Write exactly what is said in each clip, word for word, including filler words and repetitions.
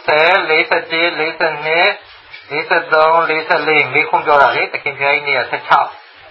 လေးဆယ်လေး လေးဆယ်နှစ် လေးဆယ်သုံး လေးဆယ်လေးမိခွန်းပြောတာလေတခင်ဖျားကြီးနေ့ကဆယ်ခြောက်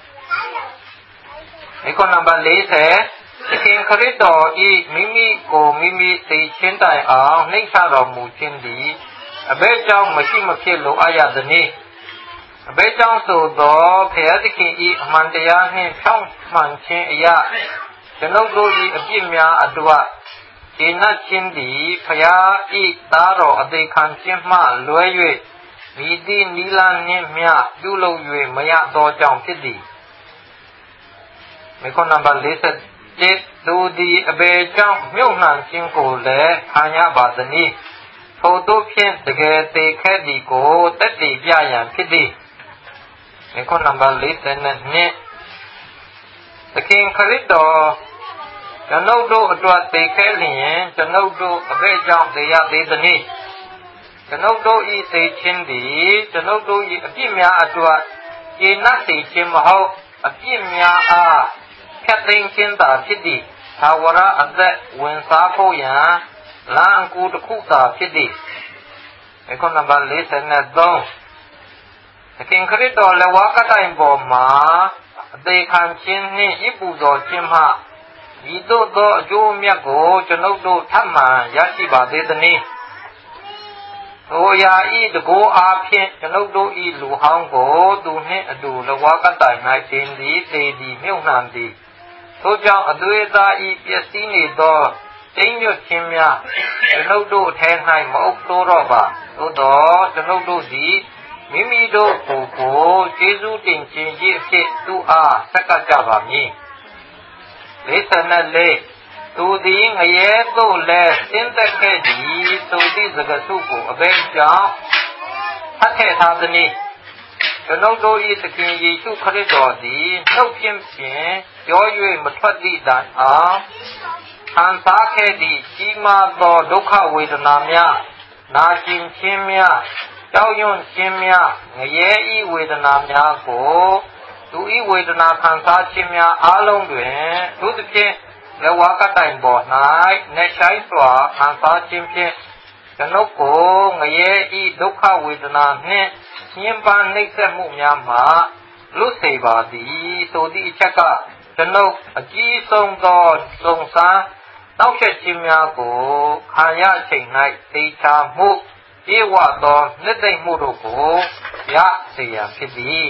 မိခွန်းနံပါတ်လေးဆယ်သခင်ခရစ်တော်ဤမိမိကိုမိမိသိချင်းတိုင်အောင်နှိမ့်ချတော်မူခြင်းသည်အဘယ်ကြောင့်မရှိမဖြစ်လိုအပ်ရသနည်းအဘယ်ကြောင့်ဆိုသောဘုရားသခင်ဤအမှန်တရားနှင့်ဖြောင့်မှန်ခြင်းအရာကျွန်ုပ်တို့၏အပြစ်များအတွက်ခြေနှက်ခြင်းသည်ဘုရားဤသားတော်အသေးခံခြင်းမှလွဲ၍မိသည့်နိလနှင့်မျှပြုလုပ်၍မရသောကြောင့်ဖြစ်သည်မိခွန်းနံပါတ်လေးဆယ်သူသည်အဘယ်ကြောင့်မြုပ်နှံခြင်းကိုလည်းခံရပါသနည်းထို့သောဖြင့်တကယ်သေခဲ့သည်ကိုတက်တည်ပြရန်ဖြစ်သည်မိခွန်းနံပါတ်လေးဆယ်နှစ်သခင်ခရစ်တော်ကျွန်ုပ်တို့အတွက်သေခဲ့လျင်ကျွန်ုပ်တို့အဘယ်ကြောင့်သေရသေးသနည်းကျွန်ုပ်တို့ဤသေခြင်းသည်ကျွန်ုပ်တို့ဤအပြစ်များအတွက်ကျေနပ်စေခြင်းမဟုတ်အပြစ်များအားဖြတ်သိမ်းခြင်းသာဖြစ်သည်သာဝရအသက်ဝင်စားဖို့ရန်လမ်းအကူတစ်ခုသာဖြစ်သည်အခုနံပါတ်လေးဆယ်သုံးသခင်ခရစ်တော်လက်ဝါးကတိုင်ပေါ်မှာအသေးခံခြင်းနှင့်ဤပူဇော်ခြင်းမှဤသို့သောအကျိုးမြတ်ကိုကျွန်ုပ်တို့ထပ်မံရရှိပါသေးသနည်းထိုရာဤတကောအားဖြင့်ကျွန်ုပ်တို့ဤလူဟောင်းကိုသူနှင့်အတူလက်ဝါးကတိုင်၌တင်သည်သေသည်မြုပ်နှံသည်ထို့ကြောင့်အသွေးသားဤပျက်စီးနေသောတိမ်ညွတ်ခြင်းများကျွန်ုပ်တို့ထဲ၌မအုပ်တိုးတော့ပါသို့သောကျွန်ုပ်တို့သည်မိမိတို့ကိုယ်ကိုကျေးဇူးတင်ခြင်းကြီးအဖြစ်သူအားဆက်ကပ်ကြပါမည်လေးဆယ်လေးသူသည်ငရဲသို့လည်းဆင်းသက်ခဲ့သည်ဆိုသည့်စကားစုကိုအဘယ်ကြောင့်ဖတ်ထည့်ထားသနည်းကျွန်ုပ်တို့၏သခင်ယေရှုခရစ်တော်သည်နှုတ်ဖြင့်ဖြင့်ပြော၍မထွက်သည့်တိုင်အောင်ခံစားခဲ့သည့်ကြီးမားသောဒုက္ခဝေဒနာများနာကျင်ခြင်းများကြောက်ရွံ့ခြင်းများငရဲဤဝေဒနာများကိုသူဤဝေဒနာခံစားခြင်းများအားလုံးတွင်သူသဖြင့်လက်ဝါးကတိုင်ပေါ်၌နေဆိုင်စွာခံစားခြင်းဖြင့်ကျွန်ုပ်ကိုငရဲဤဒုက္ခဝေဒနာနှင့်ညှဉ်းပန်းနှိပ်စက်မှုများမှလွတ်စေပါသည်ဆိုသည့်အချက်ကကျွန်ုပ်အကြီးဆုံးသောစုံစမ်းတောက်ချက်ခြင်းများကိုခံရချိန်၌သိချာမှုဧဝသောနှစ်သိမ့်မှုတို့ကိုရစေရန်ဖြစ်သည်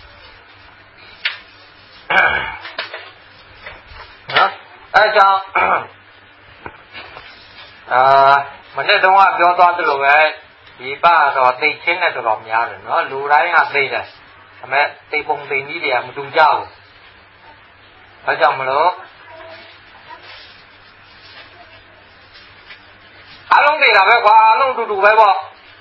နော်အဲကြောင့်အာမနေ့တုန်းကပြောသွားသလိုပဲဒီပါတော့သိချင်းနဲ့တော်တော်များတယ်နော်လူတိုင်းကသိတယ်ဒါပေမဲ့သိပုံသိနည်းတွေကမတူကြဘူးအဲကြောင့်မလို့အလုံးသိတာပဲကွာအလုံးတူတူပဲပေါ့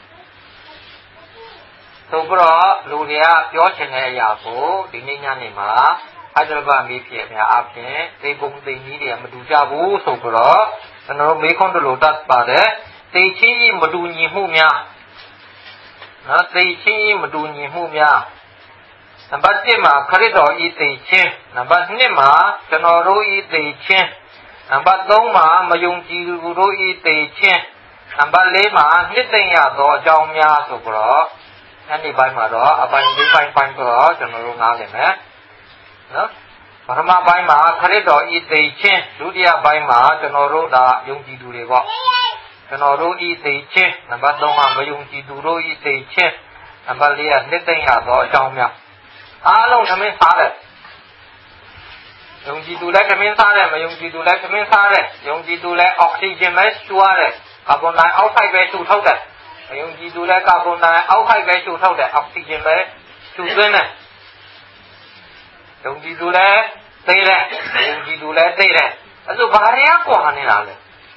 ဆိုတော့လူတွေကပြောချင်တဲ့အရာကိုဒီနေ့ညနေမှာအကြရပမေးဖြစ်များအပြင်သိပုံသိနည်းတွေကမတူကြဘူးဆိုတော့ကျွန်တော်မေးခွန်းတို့လိုတတ်ပါတယ်သိချင်းကြီးမတူညီမှုများနော်သိချင်းကြီးမတူညီမှုများနံပါတ်တစ်မှာခရစ်တော်ဤသိချင်းနံပါတ်နှစ်မှာကျွန်တော်တို့ဤသိချင်းနံပါတ်သုံးမှာမယုံကြည်သူတို့ဤသိချင်းနံပါတ်လေးမှာနှစ်သိမ့်ရသောအကြောင်းများဆိုတော့အဲ့ဒီဘိုင်းမှာတော့အပိုင်းလေးပိုင်းပိုင်းဆိုတော့ကျွန်တော်တို့နားလည်မယ်နော်ပထမပိုင်းမှာခရစ်တော်ဤသိချင်းဒုတိယပိုင်းမှာကျွန်တော်တို့ဒါယုံကြည်သူတွေပေါ့ကျွန်တော်တို့ဤသိချင်းနံပါတ်သုံးမှာမယုံကြည်သူတို့ဤသိချင်းနံပါတ်လေးကနှစ်သိမ့်ရသောအကြောင်းများအားလုံးသမင်းစားတယ်ယုံကြည်သူလည်းသမင်းစားတယ်မယုံကြည်သူလည်းသမင်းစားတယ်ယုံကြည်သူလည်းအောက်ဆီဂျင်ပဲရှူရတယ်ကာဗွန်ဒိုင်အောက်ဆိုက်ပဲရှူထုတ်တယ်မယုံကြည်သူလည်းကာဗွန်ဒိုင်အောက်ဆိုက်ပဲရှူထုတ်တယ်အောက်ဆီဂျင်ပဲရှူသွင်းတယ်ယုံကြည်သူလည်းသိတယ်မယုံကြည်သူလည်းသိတယ်အဲ့ဒါဘာတွေကကွာနေတာလဲ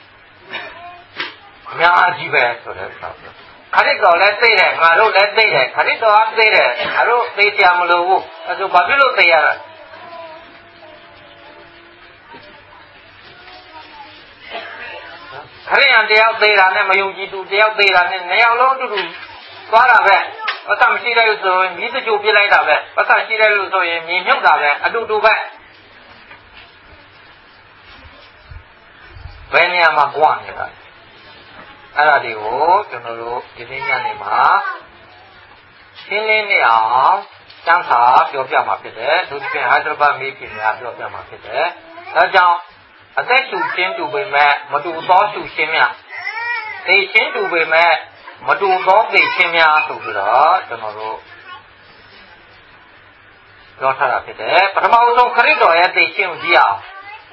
အများကြီးပဲဆိုတဲ့ဆောက်ခရစ်တော်လည်းသိတယ်ငါတို့လည်းသိတယ်ခရစ်တော်ကသိတယ်ငါတို့သိကြမလို့ဘူးအဲ့ဒါဘာဖြစ်လို့သိရလဲခရိယန်တယောက်သေးတာနဲ့မယုံကြည်သူတယောက်သေးတာနဲ့နှစ်ယောက်လုံးအတူတူသွားတာပဲပတ်သက်မရှိတဲ့လို့ဆိုရင်မိသကြိုပြလိုက်တာပဲပတ်သက်ရှိတဲ့လို့ဆိုရင်မြင်မြုပ်တာပဲအတူတူပဲဘယ်နေရာမှာကြွနေတာအဲ့ဒါတွေကိုကျွန်တော်တို့ဒီနေ့ညနေမှာရှင်းလင်းနေအောင်စံစာပြောပြမှာဖြစ်တယ်သူပြင်ဟိုက်ဒရဘတ်မေးပြင်များပြောပြမှာဖြစ်တယ်ဒါကြောင့်အသက်ရှူခြင်းတူပေမဲ့မတူသောရှူခြင်းများသိခြင်းတူပေမဲ့မတူသောသိခြင်းများဆိုပြီးတော့ကျွန်တော်တို့ပြောထားတာဖြစ်တယ်ပထမဆုံးခရစ်တော်ရဲ့သိခြင်းကိုကြည့်အောင်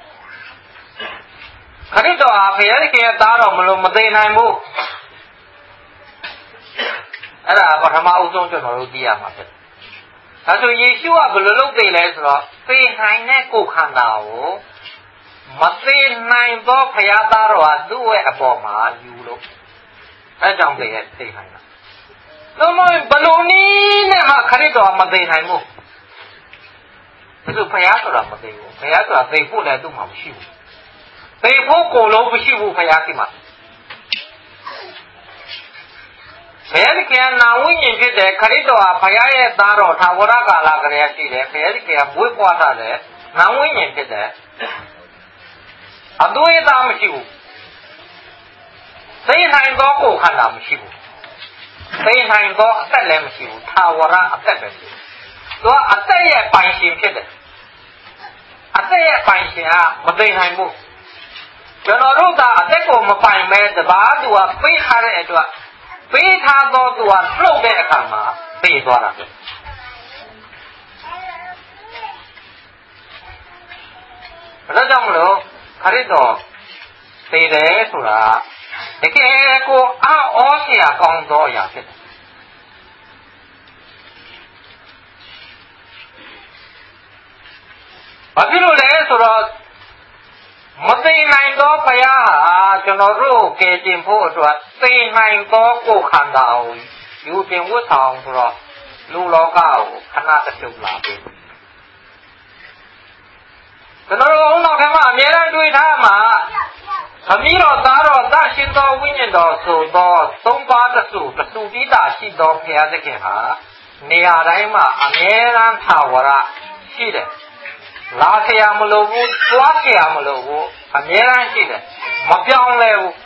ခရစ်တော်ဟာဘုရားခင်ရဲ့သားတော်မလို့မသိနိုင်ဘူးအဲ့ဒါပထမအဆုံးကျွန်တော်တို့သိရမှာဖြစ်တယ်ဒါဆိုယေရှုကဘယ်လိုလုပ်သိလဲဆိုတော့သိနိုင်တဲ့ကိုယ်ခန္ဓာကိုမသိနိုင်သောဘုရားသားတော်ဟာသူ့ရဲ့အပေါ်မှာယူလို့အဲကြောင့်သိရဲ့သိနိုင်တာသို့မဟုတ်ဘလို့နည်းနဲ့မှခရစ်တော်မသိနိုင်ဘူးဒါဆိုဘုရားဆိုတာမသိဘူးဘုရားဆိုတာသိဖို့လည်းသူ့မှာမရှိဘူးသိဖို့ကိုယ်လုံးမရှိဘူးဘုရားရှိမှာဘုရားသခင်နာဝိညာဉ်ဖြစ်တယ်ခရစ်တော်ဟာဘုရားရဲ့သားတော်သာဝရကာလကလေးရှိတယ်ဘုရားသခင်ကမွေးဖွားထားတယ်နာဝိညာဉ်ဖြစ်တယ်အသွေးသားမရှိဘူးသိနိုင်သောကိုယ်ခန္ဓာမရှိဘူးသိနိုင်သောအသက်လည်းမရှိဘူးသာဝရအသက်ပဲရှိတယ်သူကအသက်ရဲ့ပိုင်ရှင်ဖြစ်တယ်အသက်ရဲ့ပိုင်ရှင်ကမသိနိုင်ဘူးကျွန်တော်တို့ကအသက်ကိုမပိုင်မဲတပါးသူကပေးထားတဲ့အတွက်ပေးထားသောသူကလှုပ်တဲ့အခါမှာပေးသွားတာပဲဒါကြောင့်မလို့ခရစ်တော်သိတယ်ဆိုတာတကယ်ကိုအောဩစရာကောင်းသောအရာဖြစ်တယ်ဘာဖြစ်လို့လဲဆိုတော့မသိနိုင်သောဘုရားဟာကျွန်တော်တို့ကယ်တင်ဖို့အတွက်သိနိုင်သောကိုယ်ခန္ဓာကိုယူတင်ဝတ်ဆောင်ဆိုတော့လူလောကကိုခဏတစ်ပြုတ်လာပြီကျွန်တော်တို့အောင်နောက်ထပ်မှာအများအားတွေ့ထားမှာခမည်းတော်သားတော်သရှင်တော်ဝိညာဉ်တော်ဆိုသောသုံးပါးတစုတစုတိတာရှိသောဘုရားသခင်ဟာနေရာတိုင်းမှာအများအားသာဝရရှိတယ်လာเสียမလို့ဘူးသွားเสียမလို့ဘူးအမြဲတမ်းရှိတယ်မပြောင်းလဲဘူး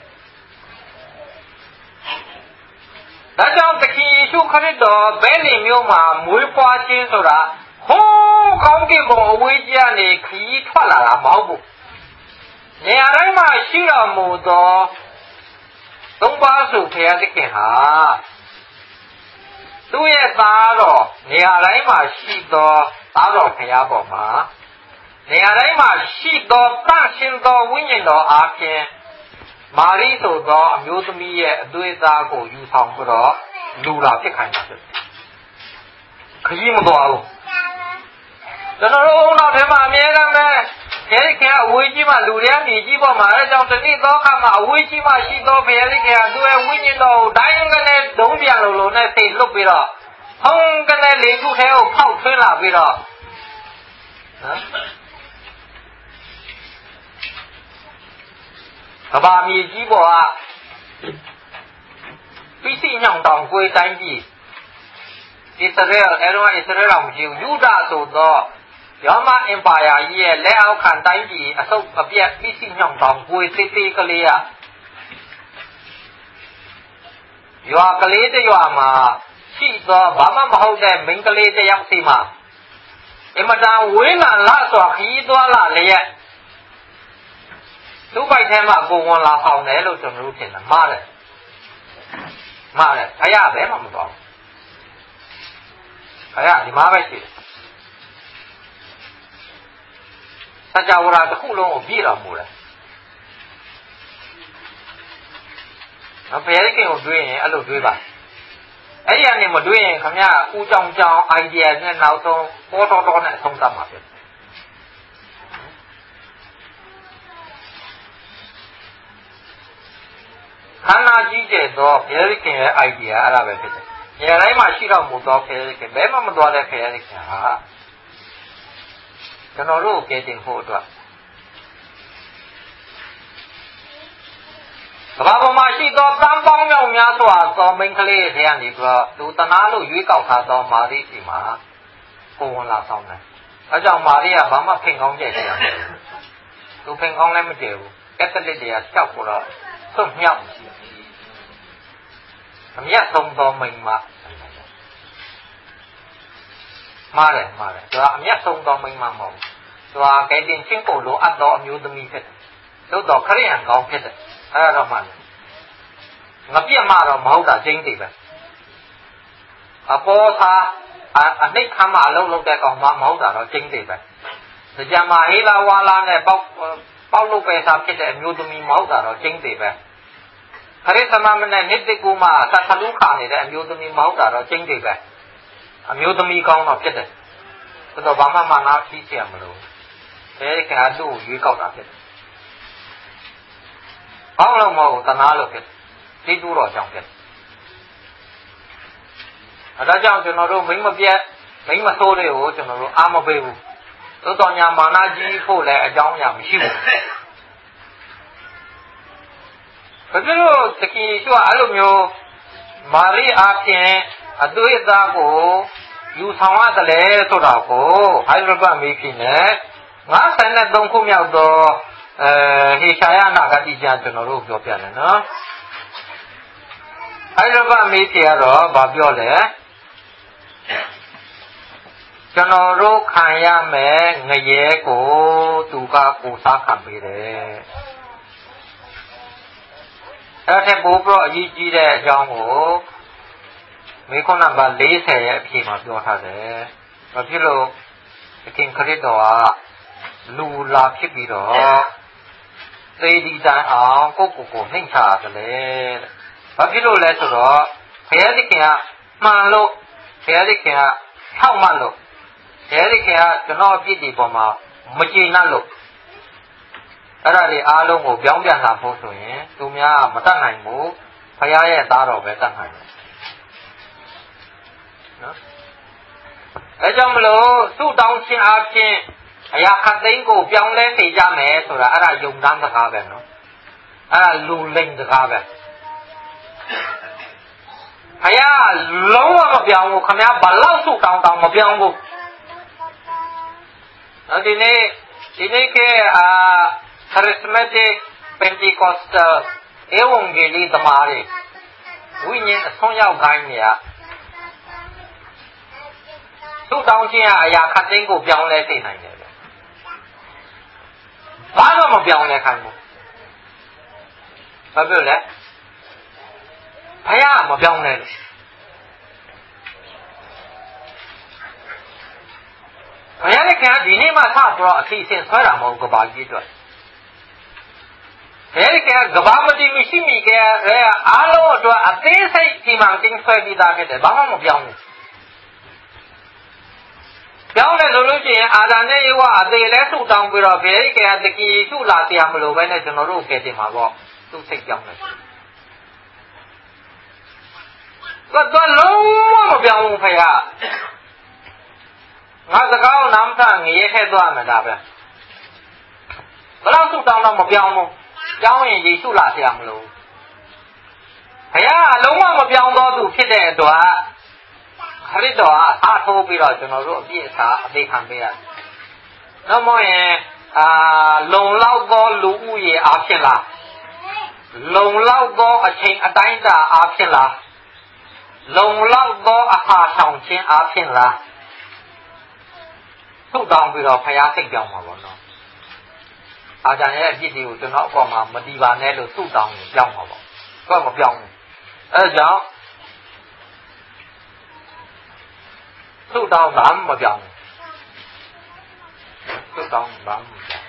ဒါကြောင့်သခင်ယေရှုခရစ်တော်ဘယ်နေမျိုးမှာမွေးဖွားခြင်းဆိုတာဟိုးကောင်းကင်ဘုံအဝေးကြီးကနေခရီးထွက်လာတာမဟုတ်ဘူးနေရာတိုင်းမှာရှိတော်မူသောသုံးပါးစုဘုရားသခင်ဟာသူ့ရဲ့သားတော်နေရာတိုင်းမှာရှိသောသားတော်ဘုရားပေါ်မှာနေရာတိုင်းမှာရှိသောတန်ရှင်သောဝိညာဉ်တော်အားဖြင့်မာရိဆိုသောအမျိုးသမီးရဲ့အသွေးသားကိုယူဆောင်ပြီးတော့လူလာဖြစ်ခိုင်းတာဖြစ်ခကြီးမသွားဘူးကျွန်တော်တို့နောက်ထဲမှာအများအားပဲဘုရားခင်အဝေးကြီးမှာလူတွေကနေကြီးပေါ်မှာအဲကြောင့်တနည်းသောအခါမှာအဝေးကြီးမှာရှိသောဘုရားခင်ကသူ့ရဲ့ဝိညာဉ်တော်ကိုတိုင်းကနေဒုံးပြန်လို့လို့နဲ့စိတ်လွတ်ပြီးတော့ဟောင်းကနေလေထုထဲကိုဖောက်ထွင်းလာပြီးတော့နော်ကဘာမြေကြီးပေါ်ကပိစိညောင်တောင်ကိုယ်တိုင်းကြီးဣသရေလအဲတော့ဣသရေလတော်မရှိဘူးယူဒဆိုတော့ရောမအင်ပါယာကြီးရဲ့လက်အောက်ခံတိုင်းပြည်အဆုပ်အပြက်ပိစိညောင်တောင်ကိုယ်သေးသေးကလေးကရွာကလေးတရွာမှာရှိသောဘာမှမဟုတ်တဲ့မိန်းကလေးတယောက်စီမှာအမတန်ဝေးလာလာစွာခရီးသွားလာလျက်သူ့ပိုက်ထဲမှာကိုဝန်လာအောင်တယ်လို့ကျွန်တော်တို့ထင်တယ်မှားတယ်မှားတယ်အရာပဲမှမတော်ဘူးအရာဒီမှာပဲရှိတယ်စัจ java ရာတစ်ခုလုံးကိုပြည့်တော်မူတယ်နော်ဘယ်လိုကိကိုတွေးရင်အဲ့လိုတွေးပါအဲ့ဒီကနေမတွေးရင်ခင်ဗျာဦးကြောင်ကြောင် idea နဲ့နောက်ဆုံးပေါ်တော်တော်နဲ့အဆုံးသတ်မှာဖြစ်ခန္ဓာကြီးကျယ်သောဘုရားခင်ရဲ့ idea အဲ့ဒါပဲဖြစ်တယ်။နေရာတိုင်းမှာရှိတော်မူသောဘုရားခင်ဘယ်မှမသွားတဲ့ဘုရားခင်ဟာကျွန်တော်တို့ကဲတင်ဖို့အတွက်ကဘာပေါ်မှာရှိသောတန်ပေါင်းမြောက်များစွာသောမိန်းကလေးတွေကနေပြီးတော့သူတနာလို့ရွေးကောက်ထားသောမာရိစီမှာကိုဝန်လာဆောင်တယ်။အဲကြောင့်မာရိကဘာမှဖင်ကောင်းကြည့်ကြတယ်။သူဖင်ကောင်းလည်းမကြည့်ဘူး။ကက်သလစ်တွေကကြောက်ပေါ်တော့ဆုံးမြောက်အမြတ်ဆုံးသောမိန်းမမှားတယ်မှားတယ်သူကအမြတ်ဆုံးသောမိန်းမမဟုတ်သူကကဲတင်ချင်းကိုလိုအပ်သောအမျိုးသမီးဖြစ်တယ်သို့တော်ခရိယံကောင်းဖြစ်တယ်အဲ့ဒါတော့မှန်တယ်ငါပြစ်မှတော့မဟုတ်တာကျင်းတယ်ပဲအပေါ်သားအနှိတ်ခမ်းမအလုံးလုံးတဲ့ကောင်မှမဟုတ်တာတော့ကျင်းတယ်ပဲကြံမှာဟေးလာဝါလာနဲ့ပေါက်ပေါက်လို့ပဲစားဖြစ်တဲ့အမျိုးသမီးမဟုတ်တာတော့ကျင်းတယ်ပဲခရစ်သမမနဲ့နှစ်တကူမှသတ်သလူခါနေတဲ့အမျိုးသမီးမဟုတ်တာတော့ကျင်းတယ်ပဲအမျိုးသမီးကောင်းတော့ဖြစ်တယ်ဆိုတော့ဘာမှမနာပြီးချင်မလို့အဲဒီကသူ့ကိုရွေးကောက်တာဖြစ်တယ်ဘာလို့မဟုတ်တနာလို့ဖြစ်သိတူတော့ကြောင့်ဖြစ်အဲဒါကြောင့်ကျွန်တော်တို့မိမပြက်မိမဆိုးတွေကိုကျွန်တော်တို့အားမပေးဘူးသို့တော်ညာမာနကြီးဖို့လည်းအကြောင်းအရာမရှိဘူးဘယ်လိုတကယ်ရှိအဲ့လိုမျိုးမာရိအားဖြင့်အသွေးအသားကိုယူဆောင်ရတယ်လေဆိုတာကိုဟိုက်ဒရဘတ်မေးဖြစ်နေငါးဆယ်သုံးခုမြောက်သောအဲဟေရှာယနာဂတိကျမ်းကျွန်တော်တို့ပြောပြတယ်နော်ဟိုက်ဒရဘတ်မေးဖြစ်ရတော့ဗာပြောလဲကျွန်တော်တို့ခံရမယ်ငရဲကိုသူကကိုစားခံပေးတယ်အဲ့ဒါပို့ပြီးအရေးကြီးတဲ့အကြောင်းကိုမေခွန်းနံပါတ်၄၀ရဲ့အဖြေမှာပြောထားတယ်။ဘာဖြစ်လို့သခင်ခရစ်တော်ကလူလာဖြစ်ပြီးတော့သေဒီတန်အောင်ကိုယ့်ကိုယ်ကိုနှိမ့်ချရတယ်လေ။ဘာဖြစ်လို့လဲဆိုတော့ဘုရားသခင်ကမှန်လို့ဘုရားသခင်ကထောက်မှတ်လို့ဘုရားသခင်ကကျွန်တော်အပြစ်ဒီပေါ်မှာမကျေနပ်လို့အဲ့ဒါတွေအားလုံးကိုပြောင်းပြန်လာဖို့ဆိုရင်သူများမတတ်နိုင်ဘူးဘုရားရဲ့သားတော်ပဲတတ်နိုင်တယ်နော်အဲကြောင့်မလို့သူ့တောင်းခြင်းအပြင်အရာခတ်သိမ်းကိုပြောင်းလဲစေကြမယ်ဆိုတာအဲ့ဒါယုံတမ်းစကားပဲနော်အဲ့ဒါလူလိမ်စကားပဲဘုရားလုံးဝမပြောင်းဘူးခမည်းဘလောက်သူ့တောင်းတောင်းမပြောင်းဘူးနော်ဒီနေ့ဒီနေ့ကအာcharismatic Pentecostal evangeli သမားတွေဝိညာဉ်အဆုံးရောက်ခိုင်းနေရသူ့တောင်းခြင်းအရာခတ်သိမ်းကိုပြောင်းလဲသိနိုင်တယ်ဘာမှမပြောင်းလဲခိုင်းဘူးဘာဖြစ်လဲဘုရားမပြောင်းလဲလို့ဘုရားလည်းခင်ဗျာဒီနေ့မှစတော့အစီအစဉ်ဆွဲတာမဟုတ်ကဘာကြီးအတွက်ဘယ်ကကဘာမတိမရှိမိကဲအားလုံးအတွက်အသေးစိတ်ဒီမှာတင်းဆွဲပြီးသားဖြစ်တယ်ဘာမှမပြောင်းဘူးပြောင်းတယ်ဆိုလို့ရှိရင်အာဒံနဲ့ယေဝအသေးလဲဆုတောင်းပြီးတော့ဘယ်ကတကီရှုလာတရားမလို့ပဲနဲ့ကျွန်တော်တို့ကဲတင်မှာပေါ့သူ့စိတ်ပြောင်းတယ်ကတော့လုံးဝမပြောင်းဘူးဖေကငါစကားကိုနားမထငရဲထဲသွားမှာဒါပဲဘယ်တော့ဆုတောင်းတော့မပြောင်းဘူးပြောင်းရင်ယေရှုလာဆရာမလို့ဘုရားအလုံးဝမပြောင်းတော့သူဖြစ်တဲ့အတွက်ခရစ်တော်ကအားထုတ်ပြီးတော့ကျွန်တော်တို့အပြည့်အစုံအသေးခံပေးရတယ်။နောက်မှရင်အာလုံလောက်သောလူဦးရေအားဖြင့်လားလုံလောက်သောအချိန်အတိုင်းအတာအားဖြင့်လားလုံလောက်သောအခါဆောင်ခြင်းအားဖြင့်လားထုတ်တောင်းပြီးတော့ဘုရားစိတ်ပြောင်းမှာပေါ့နော်။အာဇာရဲ့အပြစ်တွေကိုကျွန်တော်အပေါ်မှာမတီးပါနဲ့လို့ထုတ်တောင်းရင်ပြောင်းမှာပေါ့။သူကမပြောင်းဘူး။အဲဒါကြောင့်ဆုတောင်းဘာမှမပြောင်းဆုတောင်းဘာမှမပြောင်း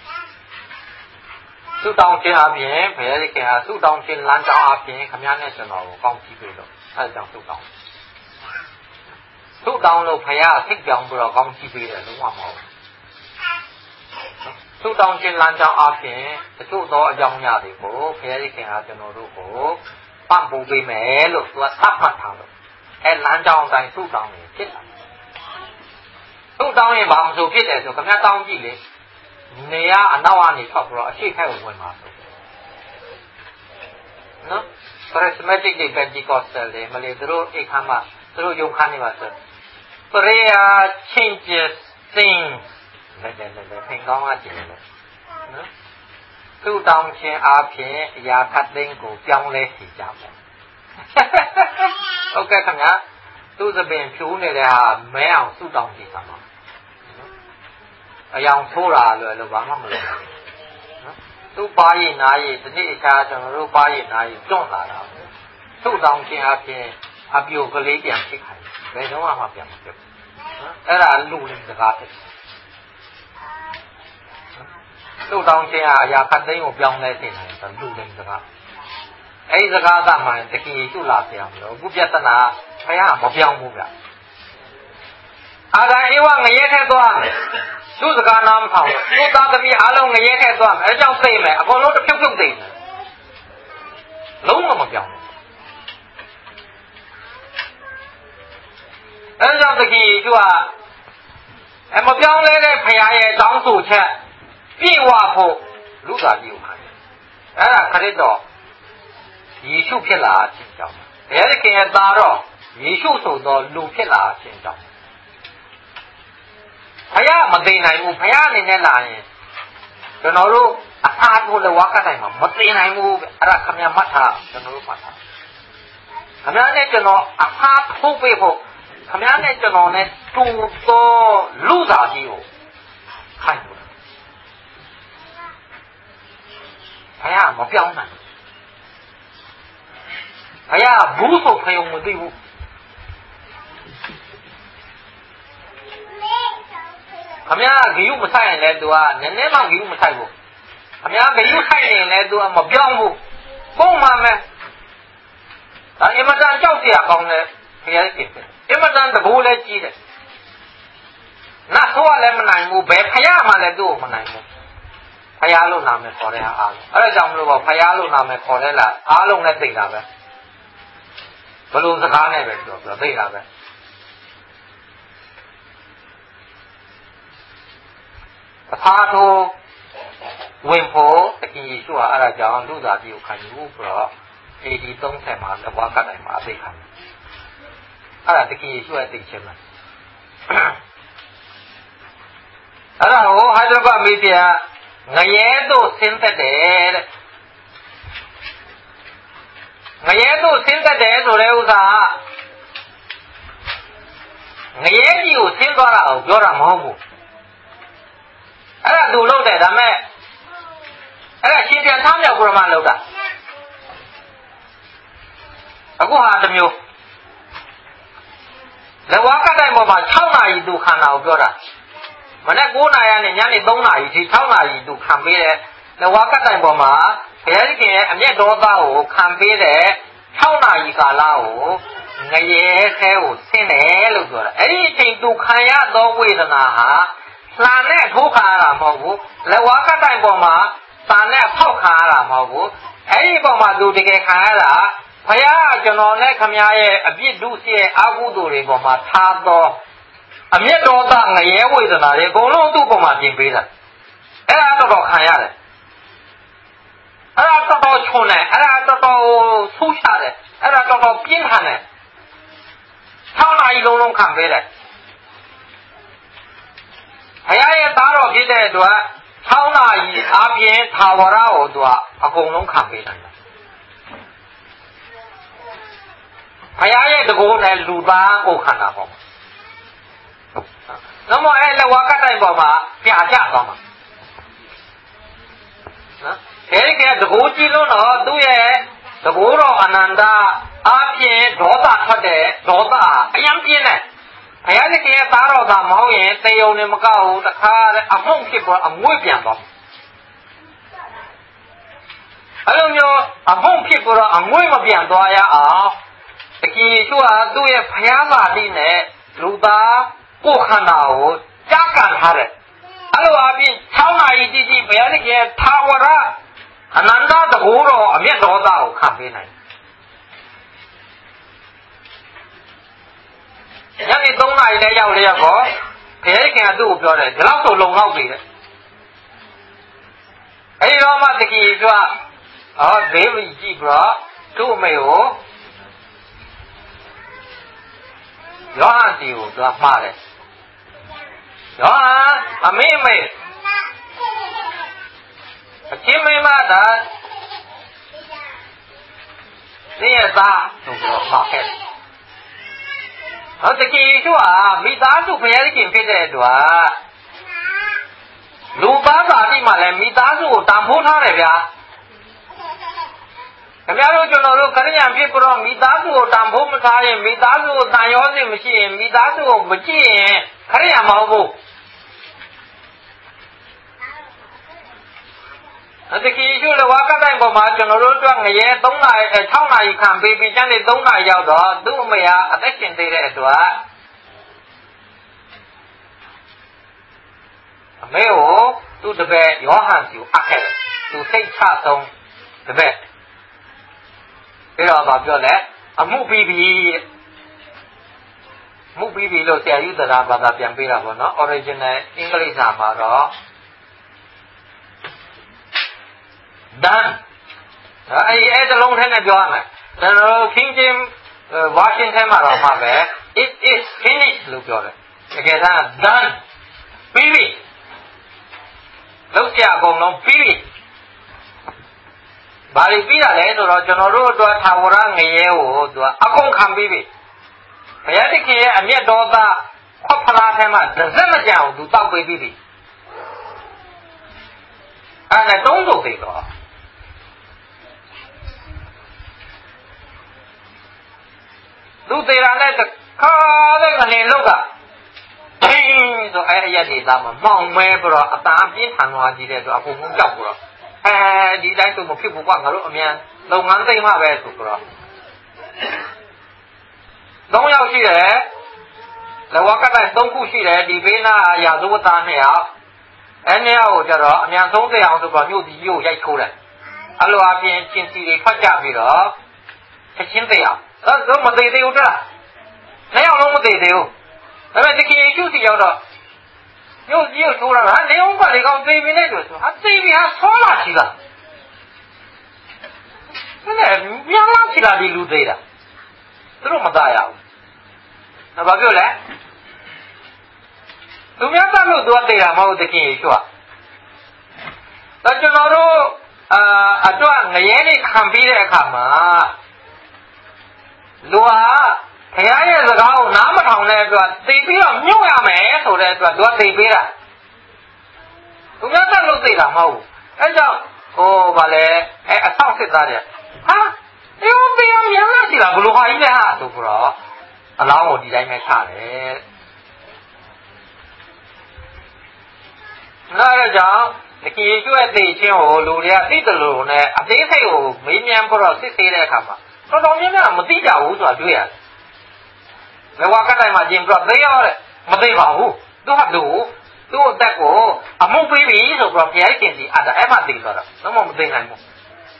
ဆုတောင်းခြင်းအပြင်ဘယ်ရည်ခင်ဟာဆုတောင်းခြင်းလမ်းကြောင်းအပြင်ခမည်းနဲ့ကျွန်တော်ကိုကောင်းကြည့်ပြီလို့အဲဒါကြောင့်ဆုတောင်းဆုတောင်းလို့ဘုရားစိတ်ပြောင်းပြီးတော့ကောင်းကြည့်ပြီတယ်လုံးဝမဟုတ်ဆုတောင်းခြင်းလမ်းကြောင်းအပြင်တချို့သောအကြောင်းအရာတွေကိုဘယ်ရည်ခင်ဟာကျွန်တော်တို့ကိုပံ့ပိုးပေးမယ်လို့သူကသတ်မှတ်ထားလို့အဲလမ်းကြောင်းတိုင်းဆုတောင်းနေဖြစ်လာသူ့တောင်းရင်ဘာမှမဆိုဖြစ်တယ်ဆိုခင်ဗျားတောင်းကြည့်လေနေရအနောက်ကနေထွက်ပြီးတော့အရှိတ်ခက်ကိုဝင်မှာဆိုနော် charismatic တွေ Pentecostal တွေမလေသူတို့အိတ်ခမ်းမှာသူတို့ယုံခမ်းနေပါဆို prayer changes things လည်းလည်းလည်းဖင်ကောင်းကကြည့်လို့နော်သူ့တောင်းခြင်းအားဖြင့်အရာခတ်သိမ်းကိုပြောင်းလဲစေကြမယ်ဟုတ်ကဲ့ခင်ဗျာသူ့သပင်ဖြိုးနေတဲ့ဟာမဲအောင်သူ့တောင်းကြည့်ပါမှာအယောင်ထိုးတာလွယ်လို့ဘာမှမလုပ်ဘူးနော်သူ့ပါရင်နားရင်ဒီနေ့အခြားကျွန်တော်တို့ပါရင်နားရင်တွန့်လာတာသူ့တောင်းခြင်းအားဖြင့်အပြိုကလေးပြန်ဖြစ်ခိုင်းဘယ်တော့မှပြန်မဖြစ်ဘူးနော်အဲ့ဒါလူလိမ်စကားဖြစ်သူ့တောင်းခြင်းကအရာခတ်သိမ်းကိုပြောင်းလဲစေတယ်ဆိုလူလိမ်စကားအဲ့ဒီစကားကမှတကယ်ရှုလာပြန်မလို့အခုပြဿနာဘုရားမပြောင်းဘူးဗျအာဂန်ဧဝငရဲထက်သွားမယ်သူ့စကားနားမထောင်သူ့သားသမီးအားလုံးငရဲထက်သွားမယ်အဲကြောင့်သိမယ်အကုန်လုံးတစ်ဖြုတ်ဖြုတ်သိမယ်လုံးဝမပြောင်းဘူးအဲကြောင့်တကယ်ရှုကအမပြောင်းလဲတဲ့ဘုရားရဲ့တောင်းဆိုချက်ပြေဝဖို့လူသားကြီးကိုခိုင်းတယ်အဲ့ဒါခရစ်တော်ယေရှုဖြစ်လာခြင်းကြောင့်ဘုရားသခင်ရဲ့သားတော်ယေရှုဆိုသောလူဖြစ်လာခြင်းကြောင့်ဘုရားမသိနိုင်ဘူးဘုရားအနေနဲ့လာရင်ကျွန်တော်တို့အားကိုလည်းဝါကတိုင်းမှာမသိနိုင်ဘူးအဲ့ဒါခမရမှတ်ထားကျွန်တော်တို့မှတ်ထားခမရနဲ့ကျွန်တော်အားထုတ်ပေးဖို့ခမရနဲ့ကျွန်တော်နဲ့တူသောလူသားကြီးကိုခိုင်းလို့ဘုရားမပြောင်းနိုင်ဘုရားဘူးဆိုဖယုံမသိဘူးခမရဂယုမဆိုင်ရင်လည်းသူကနည်းနည်းမှဂယုမဆိုင်ဘူးခမရဂယုဆိုင်ရင်လည်းသူကမပြောင်းဘူးပုံမှန်ပဲဒါအင်မတန်ကြောက်စရာကောင်းတယ်ဘုရားရှင်အင်မတန်တကူလည်းကြီးတယ်နတ်ဆိုးကလည်းမနိုင်ဘူးဘယ်ဖယားမှလည်းသူ့ကိုမနိုင်ဘူးဖယားလို့နာမည်ခေါ်တဲ့ဟာအားလုံးအဲ့ဒါကြောင့်မလို့ပါဖယားလို့နာမည်ခေါ်တဲ့လားအားလုံးနဲ့သိတာပဲဘလို့စကားနဲ့ပဲပြောပြောသိတာပဲအဖာတို့ဝင်ဖို့တကယ်ရှို့အဲ့ဒါကြောင့်လူသားကြီးကိုခံယူပြီးတော့အေဒီသုံးဆယ်မှာလဘွားကတိုင်းမှာအသိခံတယ်အဲ့ဒါတကယ်ရှို့ရဲ့သိချင်းပဲအဲ့ဒါဟိုဟိုက်ဒရာဘတ်မီဒီယာငရဲတို့ဆင်းသက်တယ်တဲ့ငရဲတို့ဆင်းသက်တယ်ဆိုတဲ့ဥစ္စာငရဲကြီးကိုဆင်းသွားတာကိုပြောတာမဟုတ်ဘူးအဲ့ဒါသူလုပ်တယ်ဒါမဲ့အဲ့ဒါရှင်ပြန်သားမြောက်ပရမလုပ်တာအခုဟာတစ်မျိုးလဝါကတိုင်းပေါ်မှာ၆နာရီသူခန္ဓာကိုပြောတာမနေ့၉နာရီနဲ့ညနေ၃နာရီထိ၆နာရီသူခံပေးတဲ့လဝါကတိုင်ပေါ်မှာဘုရားရှင်ရဲ့အမျက်ဒေါသကိုခံပေးတဲ့၆နာရီကာလကိုငရဲဆဲကိုဆင်းတယ်လို့ပြောတာအဲ့ဒီအချိန်သူခံရသောဝေဒနာဟာလှန်နဲ့ထိုးခံရတာမဟုတ်ဘူးလဝါကတိုင်ပေါ်မှာသာနဲ့ဖောက်ခံရတာမဟုတ်ဘူးအဲ့ဒီပေါ်မှာသူတကယ်ခံရတာဘုရားကျွန်တော်နဲ့ခမည်းရဲ့အပြစ်ဒုစရိုက်အာဟုသူတွေပေါ်မှာထားသောအမျက်ဒေါသငရဲဝေဒနာတွေအကုန်လုံးသူ့ပေါ်မှာပြင်ပေးတာအဲ့ဒါတော့ခံရတယ်အဲ့ဒါတော့ချုံတယ်အဲ့ဒါတော့ဆူးချတယ်အဲ့ဒါတော့ပြင်းထန်တယ်၆နာရီလုံးလုံးခံပေးတယ်ဘုရားရဲ့သားတော်ဖြစ်တဲ့အတွက်၆နာရီအပြင်သာဝရကိုသူကအကုန်လုံးခံပေးတယ်ဘုရားရဲ့တကူနဲ့လူသားကိုခံတာပေါ့那么哎，那我刚才说嘛，变价了嘛，啊，这个这个记录呢，都也这个罗安南的阿片罗大出的罗大，哎呀变呢，哎呀这个打扰他毛人，得有那么高，他阿凤屁股阿没变吧，还有没有阿凤屁股阿没么变多呀啊？这个说都也培养哪里呢？路大。ကိုခန္ဓာကိုကြားကန်ထားတယ်အဲ့လိုအပြင်၆နာရီတိတိဘုရားသခင်သာဝရအနန္တတကူတော်အမျက်ဒေါသကိုခံပေးနိုင်ညနေ၃နာရီတည်းရောက်လျက်တော့ဘုရားသခင်ကသူ့ကိုပြောတယ်ဒီလောက်ဆိုလုံလောက်ပြီတဲ့အဲ့ဒီတော့မှတကယ်ကအော်ဘေးကြီးကြည့်ပြီးတော့သူ့အမေကိုယောဟန်စီကိုသူကမှားတယ်ယောဟန်အမေအမေအချင်းမိမသာသိရသားဆိုပြီးတော့မှာခဲ့တယ်ဟောတကယ်ဆိုဟာမိသားစုဖျားခင်ဖြစ်တဲ့အတွက်လူသားပါတိမှလည်းမိသားစုကိုတန်ဖိုးထားတယ်ဗျာခင်ဗျားတို့ကျွန်တော်တို့ခရစ်ယာန်ဖြစ်ပြီးတော့မိသားစုကိုတန်ဖိုးမထားရင်မိသားစုကိုတန်ရောစင်မရှိရင်မိသားစုကိုမကြည့်ရင်ခရစ်ယာန်မဟုတ်ဘူးအတကယ်ရှိလို့ဝါကတိုင်းပေါ်မှာကျွန်တော်တို့အတွက်ငရဲ3နာရီ6နာရီခံပေးပြီးကျန်တဲ့3နာရီရောက်တော့သူ့အမေကအသက်ရှင်သေးတဲ့အတွက်အမေကိုသူ့တပည့်ယောဟန်စီကိုအပ်ခဲ့တယ်သူစိတ်ချဆုံးတပည့်ပြီးတော့ဗာပြောလဲအမှုပြီးပြီမှုပြီးပြီလို့ဆရာကြီးတရားဘာသာပြန်ပေးတာပေါ့နော် original အင်္ဂလိပ်စာမှာတော့ done အဲ့ဒီအဲ့တလုံးထဲနဲ့ပြောရမယ်ကျွန်တော် King James Washington မှာတော့မှာပဲ it is finished လို့ပြောတယ်တကယ်တမ်း done ပြီးပြီလောက်ကြအကုန်လုံးပြီးပြီဘာလို့ပြီးတာလဲဆိုတော့ကျွန်တော်တို့အတွက်ထာဝရငရဲကိုသူကအကုန်ခံပြီးပြီဘုရားသခင်ရဲ့အမျက်တော်သားခွက်ဖလားထဲမှာတစ်စက်မကြအောင်သူတောက်ပေးပြီးပြီအဲ့ဒါတုံးစုံသေးတော့သူသေးတာနဲ့ခါတဲ့ကနေလောက်ကဒိန်းဆိုအဲ့အရက်ဒေသမှာမောင်မဲပြီးတော့အသာပြင်းထန်သွားကြည့်တဲ့ဆိုအကုန်လုံးကြောက်ပြီးတော့အဲဒီတိုင်းဆိုမဖြစ်ဘူးကွာငါတို့အမြန်လုပ်ငန်းသိမ်းမှပဲဆိုပြီးတော့သုံးယောက်ရှိတယ်လဝကတိုင်းသုံးခုရှိတယ်ဒီဘေးနာရာဇဝတ်သားနှစ်ယောက်အဲ့နှစ်ယောက်ကိုကျတော့အမြန်ဆုံးသိအောင်ဆိုတော့မြို့ဒီမြို့ရိုက်ထိုးတယ်အဲ့လိုအပြင်ချင်းစီတွေထွက်ကြပြီးတော့ချက်ချင်းသိအောင်အဲ့တော့မသိသေးဘူးတဲ့နှစ်ယောက်လုံးမသိသေးဘူးဒါပေမဲ့တကယ်ရှုစီရောက်တော့မြို့ကြီးကိုထိုးတာဟာနေအောင်ပါလေကောင်သိပြီနဲ့ဆိုဟာသိပြီဟာဆောလာချီတာအဲ့ဒါမြန်လာချီတာဒီလူသေးတာသူတို့မသားရဘူး။ဘာပြောလဲ။သူများတတ်လို့သူကသိတာမဟုတ်တခင်ရှုอ่ะ။ဒါကျွန်တော်တို့အာအတွက်ငရဲလေးခံပြီးတဲ့အခါမှာလူဟာဘုရားရဲ့စကားကိုနားမထောင်တဲ့အတွက်သိပြီးတော့ညှို့ရမယ်ဆိုတဲ့အတွက်သူကသိပေးတာ။သူများတတ်လို့သိတာမဟုတ်ဘူး။အဲကြောင့်ဟိုဗာလဲအဲအဆောက်စစ်သားတွေဟာအေးဘယ်အောင်မြန်လာစီလားဘလို့ဟာကြီးလဲဟာဆိုတော့အလောင်းကိုဒီတိုင်းပဲချတယ်။အဲဒါကြောင့်တကယ်ကျွတ်သိချင်းကိုလူတွေကသိတယ်လို့နဲ့အသေးစိတ်ကိုမေးမြန်းပြီးတော့စစ်ဆေးတဲ့အခါမှာတော်တော်များများမသိကြဘူးဆိုတာတွေ့ရတယ်။ဘဝကတိုင်မှာကျင်ပြီးတော့သိရတယ်မသိပါဘူး။သူကသူသူ့အသက်ကိုအမှုပေးပြီဆိုတော့ဘုရားရှင်စီအဲ့ဒါအဲ့မှသိသွားတော့တော့မသိနိုင်ဘူး။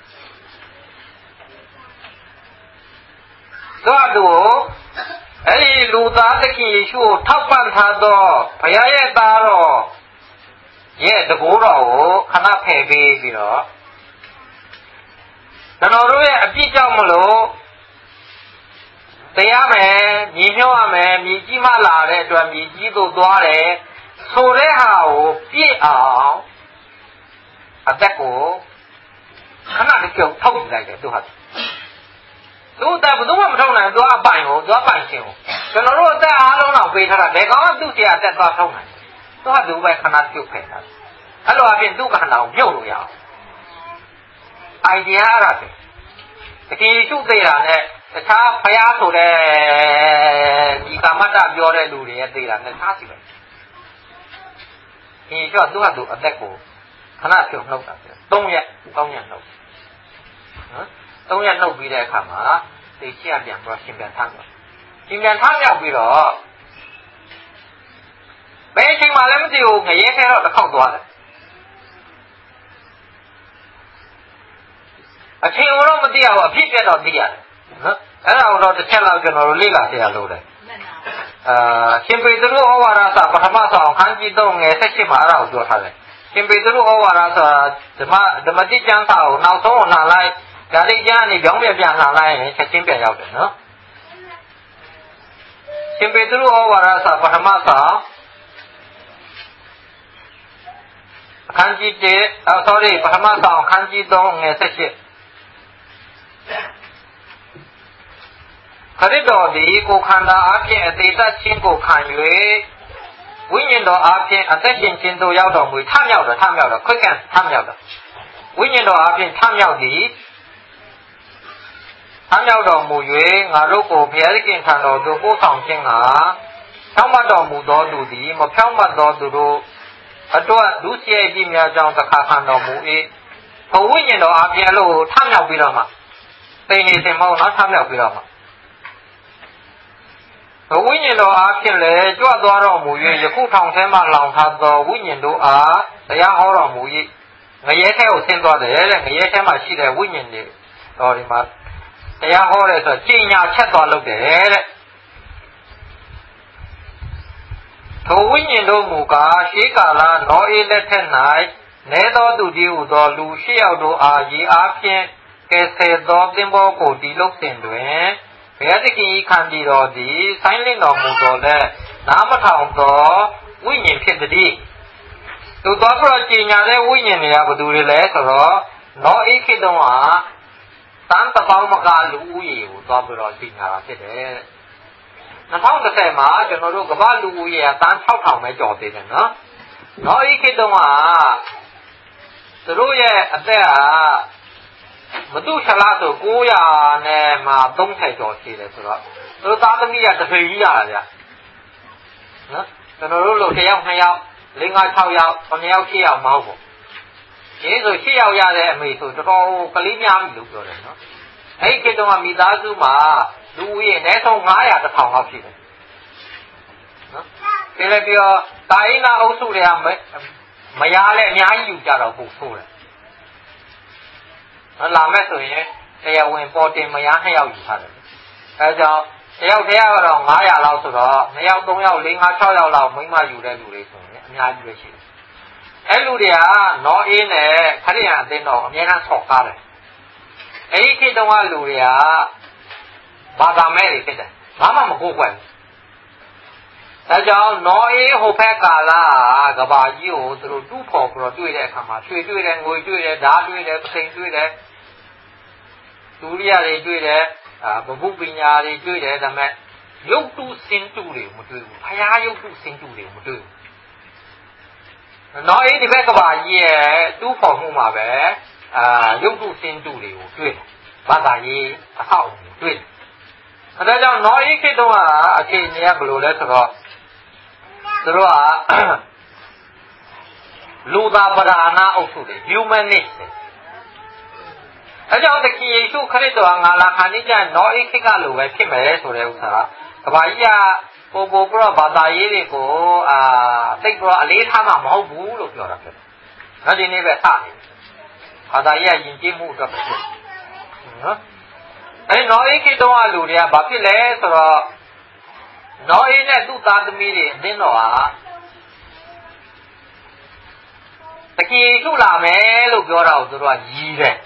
တော့သူအဲ့ဒီလူသားတခင်ယေရှုကိုထောက်ပံ့ထားတော့ဘုရားရဲ့သားတော်ရဲ့တကူတော်ကိုခဏဖယ်ပေးပြီးတော့ကျွန်တော်တို့ရဲ့အပြစ်ကြောင့်မလို့တရားမယ်ညီညွတ်ရမယ်မြည်ကြီးမှလာတဲ့အတွက်မြည်ကြီးတို့သွားတယ်ဆိုတဲ့ဟာကိုပြည့်အောင်အသက်ကိုခဏတစ်ပြုံထုတ်ပြလိုက်တယ်သူဟာသူ့တက်ဘယ်သူမှမထုတ်နိုင်သူကအပိုင်ကိုသူကပိုင်ရှင်ကိုကျွန်တော်တို့အသက်အားလုံးတော့ပေးထားတာဘယ်ကောင်ကသူ့ဆရာအသက်သွားထုတ်နိုင်သူကသူပဲခဏပြုတ်ခဲ့တာအဲ့လိုအပြင်သူ့ခန္ဓာကိုမြုပ်လို့ရအောင်အိုင်ဒီယာအဲ့ဒါပဲတကယ်ရှုသေးတာနဲ့တခြားဖျားဆိုတဲ့ဒီကာမတ္တပြောတဲ့လူတွေရဲ့သေးတာနဲ့ခြားစီပဲဒီကျော်သူကသူအသက်ကိုခဏပြုတ်နှုတ်တာပဲ၃ရက်၃ရက်နှုတ်နော်သုံးရက်နှုတ်ပြီးတဲ့အခါမှာသိချရပြန်ပြီးရှင်ပြန်ထမ်းတော့ရှင်ပြန်ထမ်းရောက်ပြီးတော့ဘယ်အချိန်မှလည်းမသိဘူးငရဲထဲတော့တစ်ခေါက်သွားတယ်အချိန်တော့မသိရဘူးအဖြစ်ပြတ်တော့သိရတယ်နော်အဲ့ဒါတော့တစ်ချက်လောက်ကျွန်တော်တို့လေ့လာကြရလို့တယ်အာရှင်ပေတရုဩဝါဒစာပထမဆောင်ခန်းကြီးသုံးငယ်၁၈မှာအဲ့ဒါကိုပြောထားတယ်ရှင်ပေတရုဩဝါဒစာဓမ္မဓမ္မတိကျမ်းစာကိုနောက်ဆုံးနှာလိုက်ဒါလေးကျမ်းကနေပြောင်းပြန်ပြန်လှန်လိုက်ရင်ချက်ချင်းပြန်ရောက်တယ်နော်ရှင်ပေတရုဩဝါဒစာပထမဆောင်ပထအခန်းကြီးတစ်အော် sorry ပထမဆောင်အခန်းကြီးသုံးငယ်ဆက်ရှစ်ခရစ်တော်သည်ကိုခန္ဓာအပြင်အသေးသက်ခြင်းကိုခံ၍ဝိညာဉ်တော်အပြင်အသက်ရှင်ခြင်းသို့ရောက်တော်မူထမြောက်တော်ထမြောက်တော်ခွင့်ကံထမြောက်တော်ဝိညာဉ်တော်အပြင်ထမြောက်သည်ထမြောက်တော်မူ၍ငါတို့ကိုဘုရားသခင်ထံတော်သို့ပို့ဆောင်ခြင်းကဖြောင့်မတ်တော်မူသောသူသည်မဖြောင့်မတ်သောသူတို့အတွက်ဒုစရိုက်ကြီးများကြောင့်တခါခံတော်မူ၏ဘဝိညာဉ်တော်အပြင်လို့ထမြောက်ပြီးတော့မှသိနေတယ်မဟုတ်နော်ထမြောက်ပြီးတော့မှဘဝိညာဉ်တော်အပြင်လည်းကြွသွားတော်မူ၍ယခုထောင်ထဲမှလောင်ထားသောဝိညာဉ်တို့အားတရားဟောတော်မူ၏ငရဲထဲကိုဆင်းသွားတယ်တဲ့ငရဲထဲမှာရှိတဲ့ဝိညာဉ်တွေတော်ဒီမှာတရားဟောတယ်ဆိုတော့ကျင့်ညာချက်သွားလုပ်တယ်တဲ့ထိုဝိညာဉ်တို့မူကားရှေးကာလနောအေးလက်ထက်၌နဲသောသူကြီးဟူသောလူရှစ်ယောက်တို့အားရေအားဖြင့်ကယ်ဆယ်သောသင်္ဘောကိုတည်လုပ်စဉ်တွင်ဘုရားသခင်၏ခံတည်တော်သည်ဆိုင်းလင့်တော်မူသောလည်းနားမထောင်သောဝိညာဉ်ဖြစ်သည်သူတော်ပြကျင်ညာတဲ့ဝိညာဉ်တွေကဘယ်သူတွေလဲဆိုတော့နောအေးခေတ်တုန်းကတန်တပေါင်းမကလူဦးရေကိုသွားပြီးတော့ကျင်ညာတာဖြစ်တယ်၂၀၁၀မှာကျွန်တော်တို့ကမ္ဘာလူဦးရေကတန်၆ထောင်ပဲကျော်သေးတယ်နော်နောအေးခေတ်တုန်းကသူတို့ရဲ့အသက်ကမတုချလာဆိုကိုးရာနဲ့မှသုံးဆယ်ကျော်ရှိတယ်ဆိုတော့သူတို့သားသမီးကတစ်ဖေကြီးရတာဗျနော်ကျွန်တော်တို့လိုတစ်ယောက်နှစ်ယောက်လေးငါး၆ယောက်၇ယောက်၈ယောက်မဟုတ်ဘူးဒီဆို၈ယောက်ရတဲ့အမေဆိုတော်တော်ကလေးများပြီလို့ပြောတယ်နော်အဲ့ဒီခေတ်တုန်းကမိသားစုမှာလူဦးရေအနည်းဆုံး၅၀၀တစ်ထောင်လောက်ရှိတယ်နော်ဒီလည်းပြောတာအိနာအုပ်စုတွေကမရလဲအများကြီးယူကြတော့ပို့ဆိုးတယ်လာမဲ့ဆိုရင်တရားဝင်ပေါ်တင်မရနှစ်ယောက်ယူထားတယ်အဲကြောင့်တယောက်တယောက်ကတော့၅၀၀လောက်ဆိုတော့နှစ်ယောက်သုံးယောက်လေးငါး၆ယောက်လောက်မိမယူတဲ့လူတွေဆိုရင်အများကြီးပဲရှိတယ်အဲလူတွေကနောအေးနဲ့ခရိယာအသင်းတော်အများအားဆော့ကားတယ်အဲဒီခေတ်တုန်းကလူတွေကဘာသာမဲ့တွေဖြစ်တယ်ဘာမှမကိုးကွယ်ဘူးအဲကြောင့်နောအေးဟိုဘက်ကာလကဘာကြီးကိုသူတို့တူးဖော်ပြီးတော့တွေ့တဲ့အခါမှာရွှေတွေ့တယ်ငွေတွေ့တယ်ဓာတ်တွေ့တယ်ပစိန်တွေ့တယ်ဒုရိယတွေတွေ့တယ်ဗဟုပညာတွေတွေ့တယ်ဒါပေမဲ့ရုပ်တုစင်တုတွေမတွေ့ဘူးဘုရားရုပ်တုစင်တုတွေမတွေ့ဘူးနော်အေးဒီဘက်ကဘာကြီးရဲ့တူးဖော်မှုမှာပဲအာရုပ်တုစင်တုတွေကိုတွေ့တယ်ဘာသာရေးအဟောက်တွေ့တယ်အဲဒါကြောင့်နော်အေးခေတ်တုန်းကအခြေအနေကဘယ်လိုလဲဆိုတော့သူတို့ကလူသားပဓာနာအုပ်စုတွေ humanist အဲကြောင့်တခင်ယေရှုခရစ်တော်ငါလာခါနေကြနော်အေးခေတ်ကလိုပဲဖြစ်မယ်ဆိုတဲ့ဥစ္စာကဘာကြီးကပို့ပို့ပြီးတော့ဘာသာရေးတွေကိုအာသိပြီးတော့အလေးထားမှာမဟုတ်ဘူးလို့ပြောတာဖြစ်တယ်။ဒါဒီနေ့ပဲစနေဘာသာရေးယဉ်ကျေးမှုအတွက်ပဲဖြစ်နော်အဲနော်အေးခေတ်တုန်းကလူတွေကဘာဖြစ်လဲဆိုတော့နော်အေးနဲ့သူ့သားသမီးတွေအသင်းတော်ဟာတခင်ယေရှုလာမယ်လို့ပြောတာကိုသူတို့ကရည်တယ်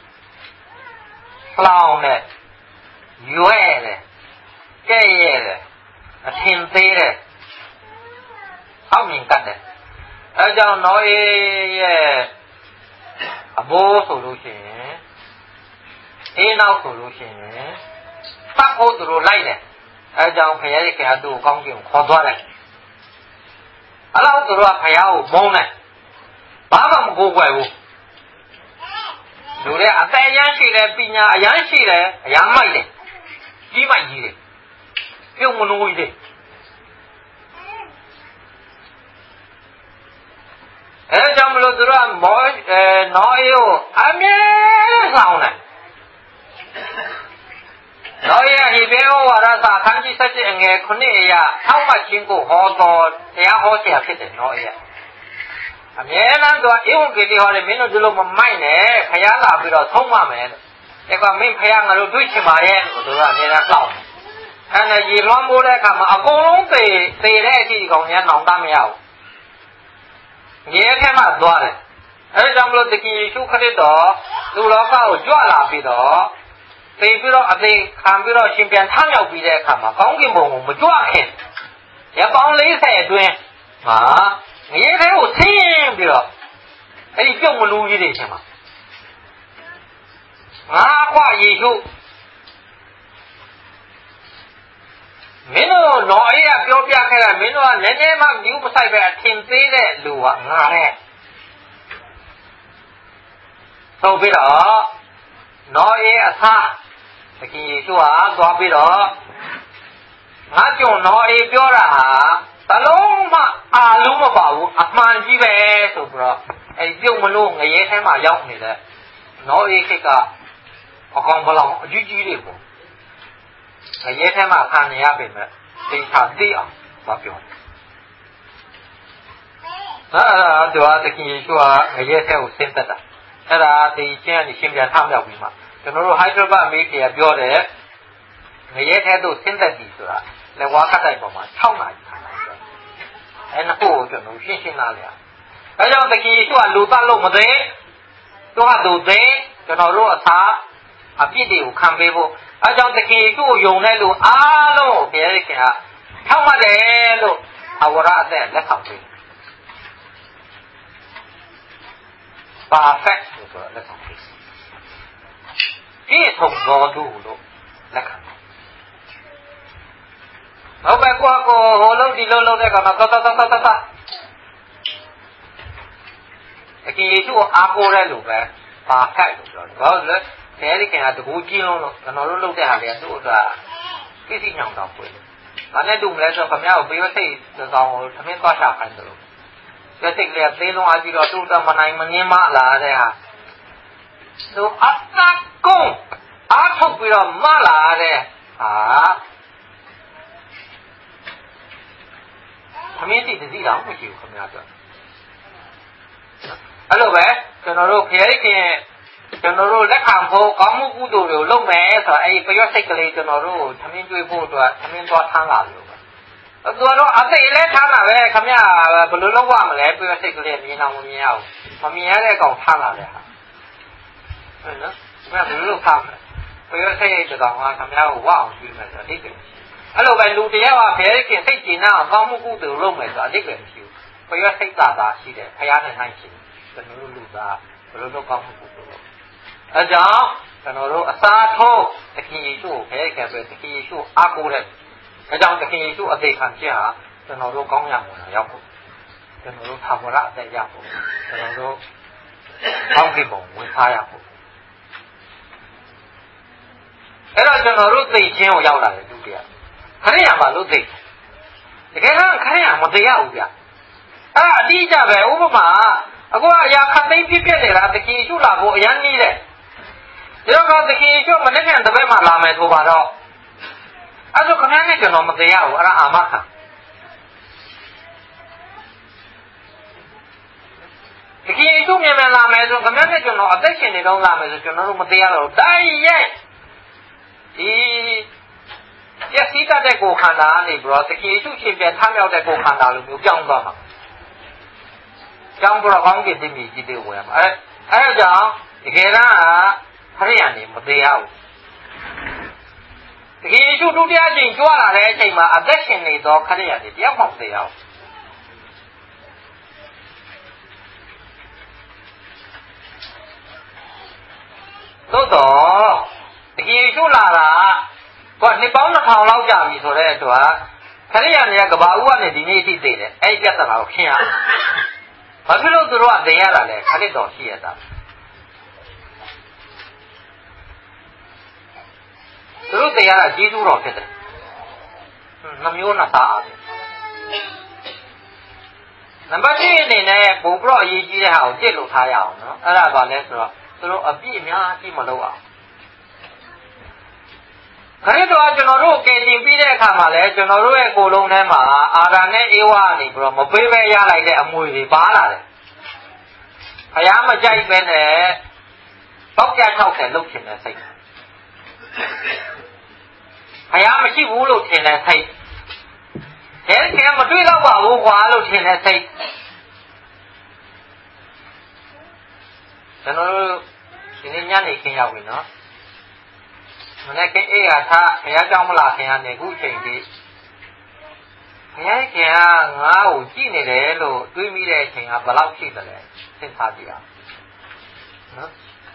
ဖလောင်းတယ်ရွဲ့တယ်ကြဲ့ရဲ့တယ်အထင်သေးတယ်အောက်မြင်ကတ်တယ်အဲကြောင့်နော်အေးရဲ့အဘိုးဆိုလို့ရှိရင်အေးနောက်ဆိုလို့ရှိရင်သတ်ဖို့သူတို့လိုက်တယ်အဲကြောင့်ဘုရားရဲ့ခင်အတူကောင်းကင်ကိုခေါ်သွားတယ်အဲ့လောက်သူတို့ကဘုရားကိုမုန်းတယ်ဘာမှမကိုးကွယ်ဘူးလူတွေအသက်အရမ်းရှိတယ်ပညာအရမ်းရှိတယ်အရမ်းမိုက်တယ်ကြီးမိုက်ကြီးတယ်ပြုံမလို့ကြီးတယ်အဲကြောင့်မလို့သူတို့ကမောအဲနော်အေးကိုအမြဲဆောင်တယ်နော်အေးဟိဘေဩဝါဒစာအခန်းကြီး၁၈အငယ်ခုနှစ်အရာအောက်မှချင်းကိုဟောတော်တရားဟောဆရာဖြစ်တယ်နော်အေးအမြဲတမ်းသူကဧဝံဂေလိဟောတယ်မင်းတို့ဒီလိုမမိုက်နဲ့ဖျားလာပြီးတော့ဆုံးမမယ်တဲ့အဲ့ကမင်းဖျားငါတို့တွေ့ချင်ပါရဲ့လို့သူကအမြဲတမ်းတောင်းတယ်အဲ့ဒါရေလွှမ်းမိုးတဲ့အခါမှာအကုန်လုံးသေသေတဲ့အထိကောင်ညာနောင်တမရဘူးငရဲထဲမှာသွားတယ်အဲဒါကြောင့်မလို့တခင်ယေရှုခရစ်တော်သူလောကကိုကြွလာပြီးတော့သေပြီးတော့အသေးခံပြီးတော့ရှင်ပြန်ထမြောက်ပြီးတဲ့အခါမှာကောင်းကင်ဘုံကိုမကြွခင်ရပောင်း၄၀အတွင်းဟာငရဲထဲကိုဆင်းပြီးတော့အဲ့ဒီပြုတ်မလို့ကြီးတွေချင်းမှာငါးခွရေရှုမင်းတို့လောအေးကပြောပြခဲ့တာမင်းတို့ကနည်းနည်းမှမြူးမဆိုင်ပဲအထင်သေးတဲ့လူကငါနဲ့ဆိုပြီးတော့လောအေးအစားတခင်ယေရှုဟာသွားပြီးတော့ငါကြုံလောအေးပြောတာဟာဘလုံးမှအာလုံးမပါဘူးအမှန်ကြီးပဲဆိုပြီးတော့အဲ့ပြုတ်မလို့ငရဲထဲမှာရောက်နေတဲ့လောအေးခေတ်ကအကောင်ဘလောင်အကြီးကြီးတွေပေါ့ငရဲထဲမှာခံနေရပေမဲ့သိချာသိအောင်မပြောဘူးအဲ့ဒါတော့တခင်ယေရှုဟာငရဲထဲကိုဆင်းသက်တာအဲ့ဒါဒီချင်းကနေရှင်းပြန်ထမြောက်ပြီးမှကျွန်တော်တို့ဟိုက်ဒရဘတ်မေးကြီးကပြောတယ်ငရဲထဲသို့ဆင်းသက်ပြီဆိုတာလက်ဝါးကတ်တိုင်းပေါ်မှာ၆နာရီခံလိုက်တယ်အဲ့နှစ်ခုကိုကျွန်တော်ရှင်းရှင်းလာလေအဲကြောင့်တခင်ယေရှုကလူသတ်လို့မသိသူကသူသိကျွန်တော်တို့အသာအပြစ်တွေကိုခံပေးဖို့အဲကြောင့်တခင်ယေရှုကိုယုံတဲ့လူအားလုံးကိုဘုရားခင်ကထောက်မှတ်တယ်လို့အဝရအသက်လက်ခံပေးperfect ဆိုတော့လက်ခံပေးပြည့်စုံသောသူလို့လက်ခံဟုတ်ပဲကိုကိုဟိုလုံးဒီလုံးလုံးတဲ့ကောင်တော့တတတတတအကင်ယေရှုကိုအားကိုးတဲ့လူပဲ perfect လို့ပြောတယ်ဘာလို့လဲဆရာကြီးကတကူကြီးလုံးလို့ကျွန်တော်တို့လုပ်တဲ့ဟာတွေကသူ့အတွက်ပြည့်စုံအောင်တော့ပွေတယ်ဒါနဲ့တူမလဲဆိုတော့ခမရကိုဘေးဝစိတ်ကောင်ကိုသမင်းသွားချခိုင်းတယ်လို့ဝစိတ်လေးသေးလုံးအားပြီးတော့သူ့တော့မနိုင်မငင်းမလာတဲ့ဟာသူအတ္တကုန်းအားထုတ်ပြီးတော့မလာတဲ့ဟာသမင်းစီတစည်းတော့မရှိဘူးခမရတော့အဲ့လိုပဲကျွန်တော်တို့ဖျားခင်ကျွန်တော်တို့လက်ခံဖို့ကောင်းမှုကုသိုလ်တွေကိုလုပ်မယ်ဆိုတော့အဲ့ဒီပျော့စိတ်ကလေးကျွန်တော်တို့သမင်းတွေးဖို့အတွက်သမင်းသွားထမ်းလာလို့ပဲသူတို့အသိလဲထမ်းလာပဲခမရဘယ်လိုလုပ်ရမလဲပျော့စိတ်ကလေးမြင်အောင်မမြင်အောင်မမြင်ရတဲ့ကောင်ထမ်းလာတဲ့ဟာဟုတ်နော်ခမရဘယ်လိုလုပ်ထားမလဲပျော့စိတ်ရဲ့ကောင်ကခမရကိုဝအောင်ကြည့်မယ်ဆိုတော့အဓိပ္ပာယ်အဲ့လိုပဲလူတယောက်ကဖျားခင်စိတ်ကျဉ်းအောင်ကောင်းမှုကုသိုလ်လုပ်မယ်ဆိုတော့အဓိပ္ပာယ်မရှိဘူးပျော့စိတ်သာသာရှိတယ်ဖျားနဲ့နိုင်ရှိတယ်ကျွန်တော်တို့လူသားဘယ်လိုလုပ်ကောင်းမှုကုသိုလ်လုပ်အဲကြောင့်ကျွန်တော်တို့အစာထုတ်တခင်ယေရှုကိုဖဲခဲ့ပဲတခင်ယေရှုအားကိုးတဲ့အဲကြောင့်တခင်ယေရှုအသေးခံခြင်းဟာကျွန်တော်တို့ကောင်းရမှာရောက်ဖို့ကျွန်တော်တို့သာဝရအသက်ရဖို့ကျွန်တော်တို့ကောင်းကင်ဘုံဝင်စားရဖို့အဲ့တော့ကျွန်တော်တို့သိချင်းကိုရောက်လာတယ်သူတရားခရိယာမှာလို့သိတကယ်ကခရိယာမသိရဘူးဗျအဲ့အတိအကျပဲဥပမာအခုအရာခတ်သိမ်းပြည့်ပြည့်နေတာတခင်ယေရှုလာဖို့အရန်နီးတယ်ဒီတော့တခင်ယေရှုမနေ့ကတပည့်မှလာမယ်ဆိုပါတော့အဲ့ဒါခမည်းနဲ့ကျွန်တော်မသိရဘူးအဲ့ဒါအာမခံတခင်ယေရှုမြန်မြန်လာမယ်ဆိုခမည်းနဲ့ကျွန်တော်အသက်ရှင်နေတော့လာမယ်ဆိုကျွန်တော်တို့မသိရတော့တိုက်ရိုက်ဒီရစီတတ်တဲ့ကိုခန္ဓာကနေပြီးတော့တခင်ယေရှုရှင်ပြန်ထမြောက်တဲ့ကိုခန္ဓာလိုမျိုးပြောင်းသွားမှာကျောင်းပေါ်ကောင်းကင်တည်မြည်ကြည့်တဲ့ဝင်မှာအဲအဲကြောင့်တကယ်တော့ခရိယာနေမသေးရဘူးတကယ်ယေရှုဒုတိယချိန်ကြွလာတဲ့အချိန်မှာအသက်ရှင်နေသောခရိယာနေတယောက်မှမသေးရဘူးသို့တော့တကယ်ယေရှုလာတာကနှစ်ပေါင်းနှစ်ထောင်လောက်ကြာပြီဆိုတဲ့အတွက်ခရိယာနေကကဘာဦးကနေဒီနေ့အထိသေးတယ်အဲ့ဒီပြဿနာကိုခင်းရဘာဖြစ်လို့သူတို့ကတင်ရတာလဲခရစ်တော်ရှိရတာသူတို့တင်ရတာဂျေဇုတော်ဖြစ်တယ်နှမျိုးနှစ်သားအားဖြင့်နံပါတ်၁အနေနဲ့ဘုံပြတော့အရေးကြီးတဲ့ဟာကိုကြည့်လို့ထားရအောင်နော်အဲ့ဒါကလည်းဆိုတော့သူတို့အပြည့်အများကြီးမလုပ်အောင်ခရစ်တော်ကကျွန်တော်တို့ကယ်တင်ပြီးတဲ့အခါမှာလည်းကျွန်တော်တို့ရဲ့ကိုယ်လုံးထဲမှာအာရနဲ့အေဝါကနေပြီးတော့မပေးပဲရလိုက်တဲ့အမွေတွေပါလာတယ်။ဘုရားမကြိုက်ပဲနဲ့ပေါက်ပြ၆၀လုပ်ချင်တဲ့စိတ်။ဘုရားမရှိဘူးလို့ထင်တဲ့စိတ်။အဲဒီကမတွေ့တော့ပါဘူးကွာလို့ထင်တဲ့စိတ်။ကျွန်တော်တို့ဒီနေ့ညနေခင်းရောက်ပြီနော်။မနေ့ကအေးရထားဘုရားကြောင့်မလားခင်ဗျာနေခုချိန်ကြီးဘဘုရားခင်ကငါ့ကိုကြည့်နေတယ်လို့တွေးမိတဲ့အချိန်ကဘယ်လောက်ရှိသလဲစဉ်းစားကြည့်အောင်နော်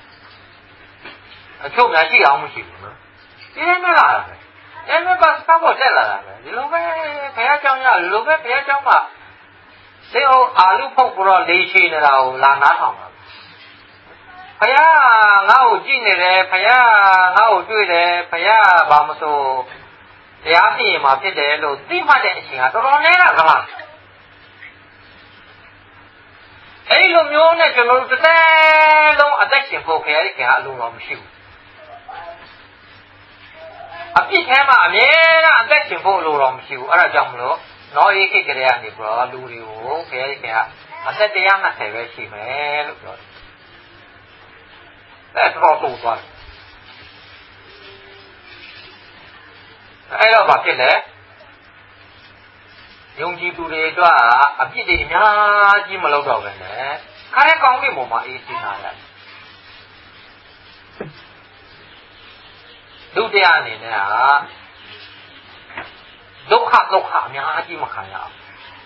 အချုပ်များရှိအောင်မရှိဘူးနော်ဒီနေ့မလာတယ်အဲ့မဲ့ပါစပေါ်တက်လာတာပဲဒီလိုပဲဘုရားကျောင်းရဒီလိုပဲဘုရားကျောင်းမှာသေအောင်အာလူဖုတ်ပြီးတော့လေးရှိနေတာကိုလာနားထောင်တာဘုရားငါ့ကိုကြည့်နေတယ်ဘုရားငါ့ကိုတွေ့တယ်ဘုရားဘာမဆိုတရားသိရင်မှဖြစ်တယ်လို့သိမှတ်တဲ့အချိန်ကတော်တော်နည်းတာကလားအဲ့လိုမျိုးနဲ့ကျွန်တော်တို့တစ်သက်လုံးအသက်ရှင်ဖို့ခရရဲ့ခင်ကအလုံးတော်မရှိဘူးအပြစ်ထဲမှာအမြဲတမ်းအသက်ရှင်ဖို့လိုတော်မရှိဘူးအဲ့ဒါကြောင့်မလို့နောဧခိတ်ကလေးကနေပြီးတော့လူတွေကိုခရရဲ့ခင်ကအသက်၁၂၀ပဲရှိမယ်လို့ပြောတယ်အဲ့တော့တူသွားတယ်အဲ့တော့ဘာဖြစ်လဲယုံကြည်သူတွေအတွက်အပြစ်တွေအများကြီးမလုပ်တော့ပဲနဲ့ခါရဲကောင်းပြီပုံမှာအေးစီနာလိုက်ဒုတိယအနေနဲ့ကဒုက္ခဒုက္ခအများကြီးမခံရအောင်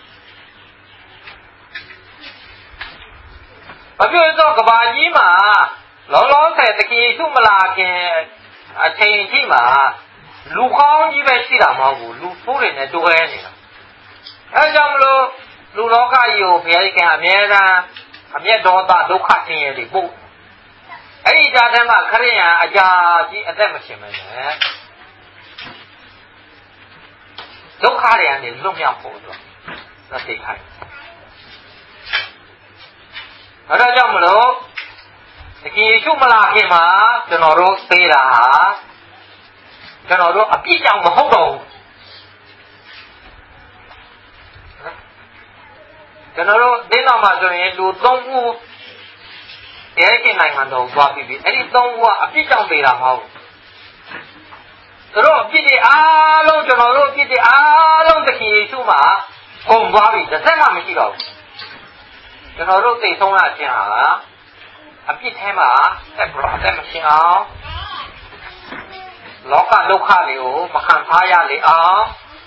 ဘာဖြစ်လို့ကဘာကြီးမှာလောလောဆယ်တခင်ရှုမလာခင်အချိန်ကြီးမှာလူကောင်းကြီးပဲရှိတာမဟုတ်ဘူးလူဖိုးတွေနဲ့တွဲနေတာအဲကြောင့်မလို့လူလောကကြီးကိုဘုရားရှင်အမြဲတမ်းအမျက်ဒေါသဒုက္ခဆင်းရဲတွေပို့အဲ့ဒီကြားထဲမှာခရိယာအကြာကြီးအသက်မရှင်မနဲ့ဒုက္ခတွေကနေလွတ်မြောက်ဖို့တော့သိခိုင်းအဲဒါကြောင့်မလို့တကယ်ရှုမလာခင်မှာကျွန်တော်တို့သိတာဟာကျွန်တော်တို့အပြစ်ကြောင့်မဟုတ်တော့ဘူးကျွန်တော်တို့ဒီနောက်မှာဆိုရင်လူသုံးဦးရဲခင်နိုင်ငံတော်သွားပြီးပြီအဲ့ဒီသုံးဦးကအပြစ်ကြောင့်နေတာမဟုတ်ဘူးသူတို့အပြစ်တွေအားလုံးကျွန်တော်တို့အပြစ်တွေအားလုံးတခင်ယေရှုမှာကုန်သွားပြီတစ်သက်မှမရှိတော့ဘူးကျွန်တော်တို့သိဆုံးရခြင်းဟာအပြစ်ထဲမှာဆက်ပြီးတော့မရှင်းအောင်လောကဒုက္ခတွေကိုမခံစားရလေအောင်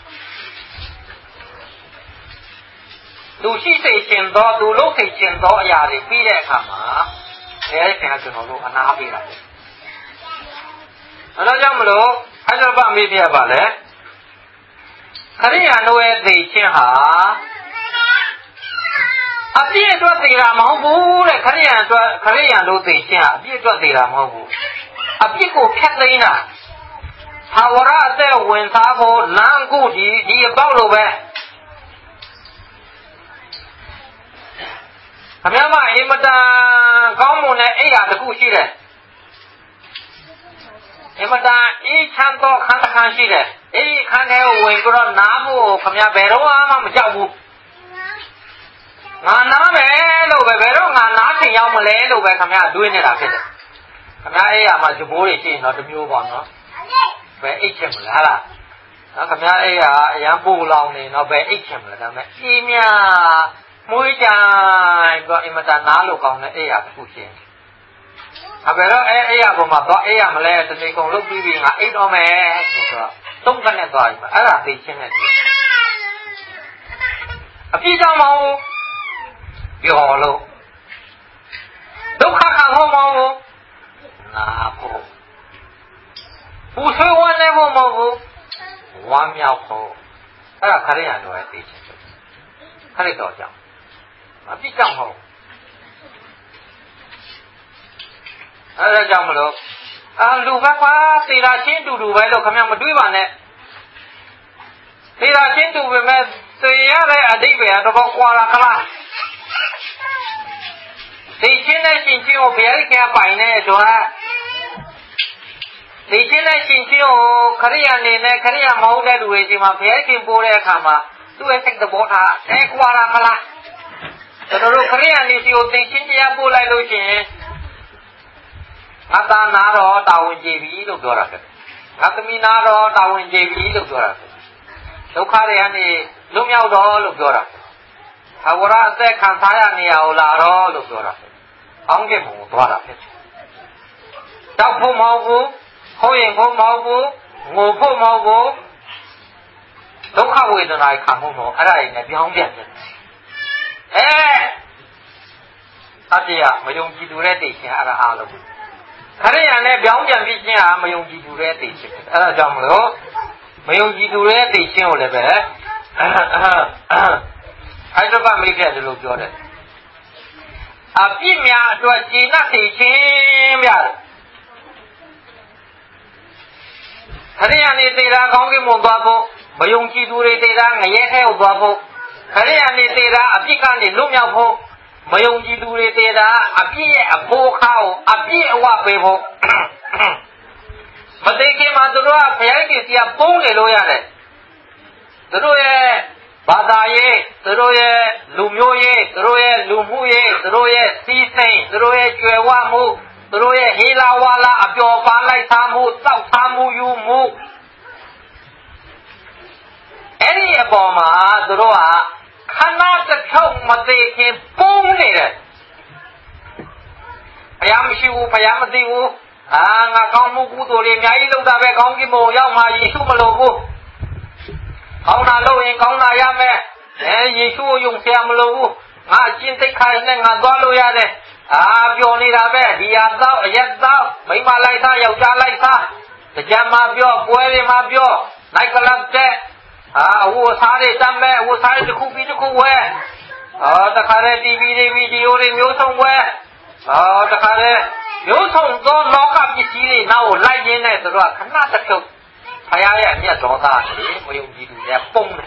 သူရှိစိတ်ရှင်သောသူလုပ်စိတ်ရှင်သောအရာတွေပြီးတဲ့အခါမှာအဲဒီကကျွန်တော်တို့အနာပေးတာအဲဒါကြောင့်မလို့အဲ့ဒါပါမေးပြပါလေခရိယာတို့ရဲ့သိခြင်းဟာအပြည့်အတွက်သိတာမဟုတ်ဘူးတဲ့ခရိယာအတွက်ခရိယာတို့သိခြင်းဟာအပြည့်အတွက်သိတာမဟုတ်ဘူးအပြစ်ကိုဖျက်သိမ်းတာသာဝရအသက်ဝင်စားဖို့လမ်းကိုဒီဒီအပေါက်လိုပဲခမမအင်မတန်ကောင်းမွန်တဲ့အိယာတစ်ခုရှိတယ်အင်မတန်အေးချမ်းသောခန်းတစ်ခန်းရှိတယ်အေးခန်းထဲကိုဝင်ပြီးတော့နားဖို့ခမဘယ်တော့မှမကြောက်ဘူးငါနားမယ်လို့ပဲဘယ်တော့ငါနားချင်ရောက်မလဲလို့ပဲခမတွေးနေတာဖြစ်တယ်ခမအေးရမှာဂျဘိုးတွေရှိရင်တော့တစ်မျိုးပေါ့နော်ဘယ်အိတ်ချင်မလားလားနော်ခမအေးရအရန်ပူလောင်နေတော့ဘယ်အိတ်ချင်မလဲဒါပေမဲ့အေးမြမွေးကြိုင်တော့အင်မတန်နားလို့ကောင်းတဲ့အေးရတစ်ခုရှိတယ်အဘယ်တော့အဲအေးရပေါ်မှာတော့အေးရမလဲတနေ့ကုန်လုပ်ပြီးပြီးငါအိတ်တော့မယ်ဆိုတော့သုံးခနဲ့သွားပြီအဲ့ဒါသိချင်းနဲ့အပြစ်ကြောင့်မဟုတ်ပြောလို့ဒုက္ခခံဖို့မဟုတ်နာဖို့ပူဆွေးဝမ်းနေဖို့မဟုတ်ဝမ်းမြောက်ဖို့အဲ့ဒါခရိယာတော်ရဲ့သိချင်းခရစ်တော်ကြောင့်အပြစ်ကြောင့်မဟုတ်အဲ့ဒါကြောင့်မလို့အာလူဘကွာသေတာချင်းတူတူပဲလို့ခင်ဗျမတွေးပါနဲ့သေတာချင်းတူပဲမဲ့သေရတဲ့အဓိပ္ပာယ်ကတော့ကွာလာခလားသိချင်းနဲ့ရှင်ချင်းကိုဘယ်ကပိုင်နေတော့သိချင်းနဲ့ရှင်ချင်းကိုခရိယာနေနဲ့ခရိယာမဟုတ်တဲ့လူတွေဒီမှာဘယ်ကပို့တဲ့အခါမှာသူ့ရဲ့စိတ်သဘောထားအဲကွာလာခလားကျွန်တော်တို့ခရိယာနေစီကိုသိချင်းတရားပို့လိုက်လို့ရှိရင်ငါသားနာတော့တာဝန်ကျေပြီလို့ပြောတာပဲငါသမီးနာတော့တာဝန်ကျေပြီလို့ပြောတာပဲဒုက္ခတွေကနေလွတ်မြောက်တော့လို့ပြောတာသာဝရအသက်ခံစားရနေရအောင်လာတော့လို့ပြောတာအောင်းကျင်ပုံကိုသွားတာပဲတောက်ဖို့မဟုတ်ဘူးဟုတ်ရင်ဖို့မဟုတ်ဘူးငိုဖို့မဟုတ်ဘူးဒုက္ခဝေဒနာခံမှုတော့အဲ့ဒါတွေနဲ့ပြောင်းပြန်တယ်အဲအတ္တရမယုံကြည်သူတဲ့သိခြင်းအဲ့ဒါအားလုံးခရိယာနဲ့ပြောင်းပြန်ပြီးခြင်းဟာမယုံကြည်သူတဲ့သိခြင်းအဲ့ဒါကြောင့်မလို့မယုံကြည်သူတဲ့သိခြင်းကိုလည်းပဲအဲ့တော့ဗမိတ်တဲ့လို့ပြောတယ်အပြစ်များအတွက်ကျေနပ်သိခြင်းဗျာခရိယာနေသေတာကောင်းကင်ဘုံသွားဖို့မယုံကြည်သူတွေသေတာငရဲထဲကိုသွားဖို့ခရိယာနေသေတာအပြစ်ကနေလွတ်မြောက်ဖို့မယုံကြည်သူတွေသေတာအပြစ်ရဲ့အဖို့ခါကိုအပြစ်အဝပေးဖို့မသိခင်မှာသူတို့ကဘုရားကြီးစီကပုံးနေလို့ရတယ်သူတို့ရဲ့ဘာသာရေးသူတို့ရဲ့လူမျိုးရေးသူတို့ရဲ့လူမှုရေးသူတို့ရဲ့စီးစိမ်သူတို့ရဲ့ကြွယ်ဝမှုသူတို့ရဲ့ဟေလာဝါလာအပျော်ပန်းလိုက်သားမှုတောက်သားမှုယူမှုအဲ့ဒီအပေါ်မှာသူတို့ကခဏတစ်ဖြုတ်မသိခင်ပုံးနေတယ်ဘုရားမရှိဘူးဘုရားမသိဘူးအာငါကောင်းမှုကုသိုလ်တွေအများကြီးလုပ်တာပဲကောင်းကင်ဘုံရောက်မှယေရှုမလို့ဘူးကောင်းတာလုပ်ရင်ကောင်းတာရမယ်အဲယေရှုကိုယုံဆရာမလို့ဘူးငါအကျင့်သိက္ခာနဲ့ငါသွားလို့ရတယ်အာပြောနေတာပဲဒီဟာတော့အရက်တော့မိမလိုက်သားယောက်ျားလိုက်သားကြံမှာပြောပွဲတွေမှာပြောနိုက်ကလပ်တဲ့အာအဝတ်စားတွေတမ်းမဲ့အဝတ်စားတွေတစ်ခုပြီးတစ်ခုဝဲအော်တခါတည်း တီဗီ တွေဗီဒီယိုတွေမျိုးစုံဝဲအော်တခါတည်းမျိုးစုံသောလောကပစ္စည်းတွေနောက်ကိုလိုက်ရင်းနဲ့သူတို့ကခဏတစ်ဖြုတ်ဘုရားရဲ့အမျက်တော်သားတွေမယုံကြည်သူတွေပုံတယ်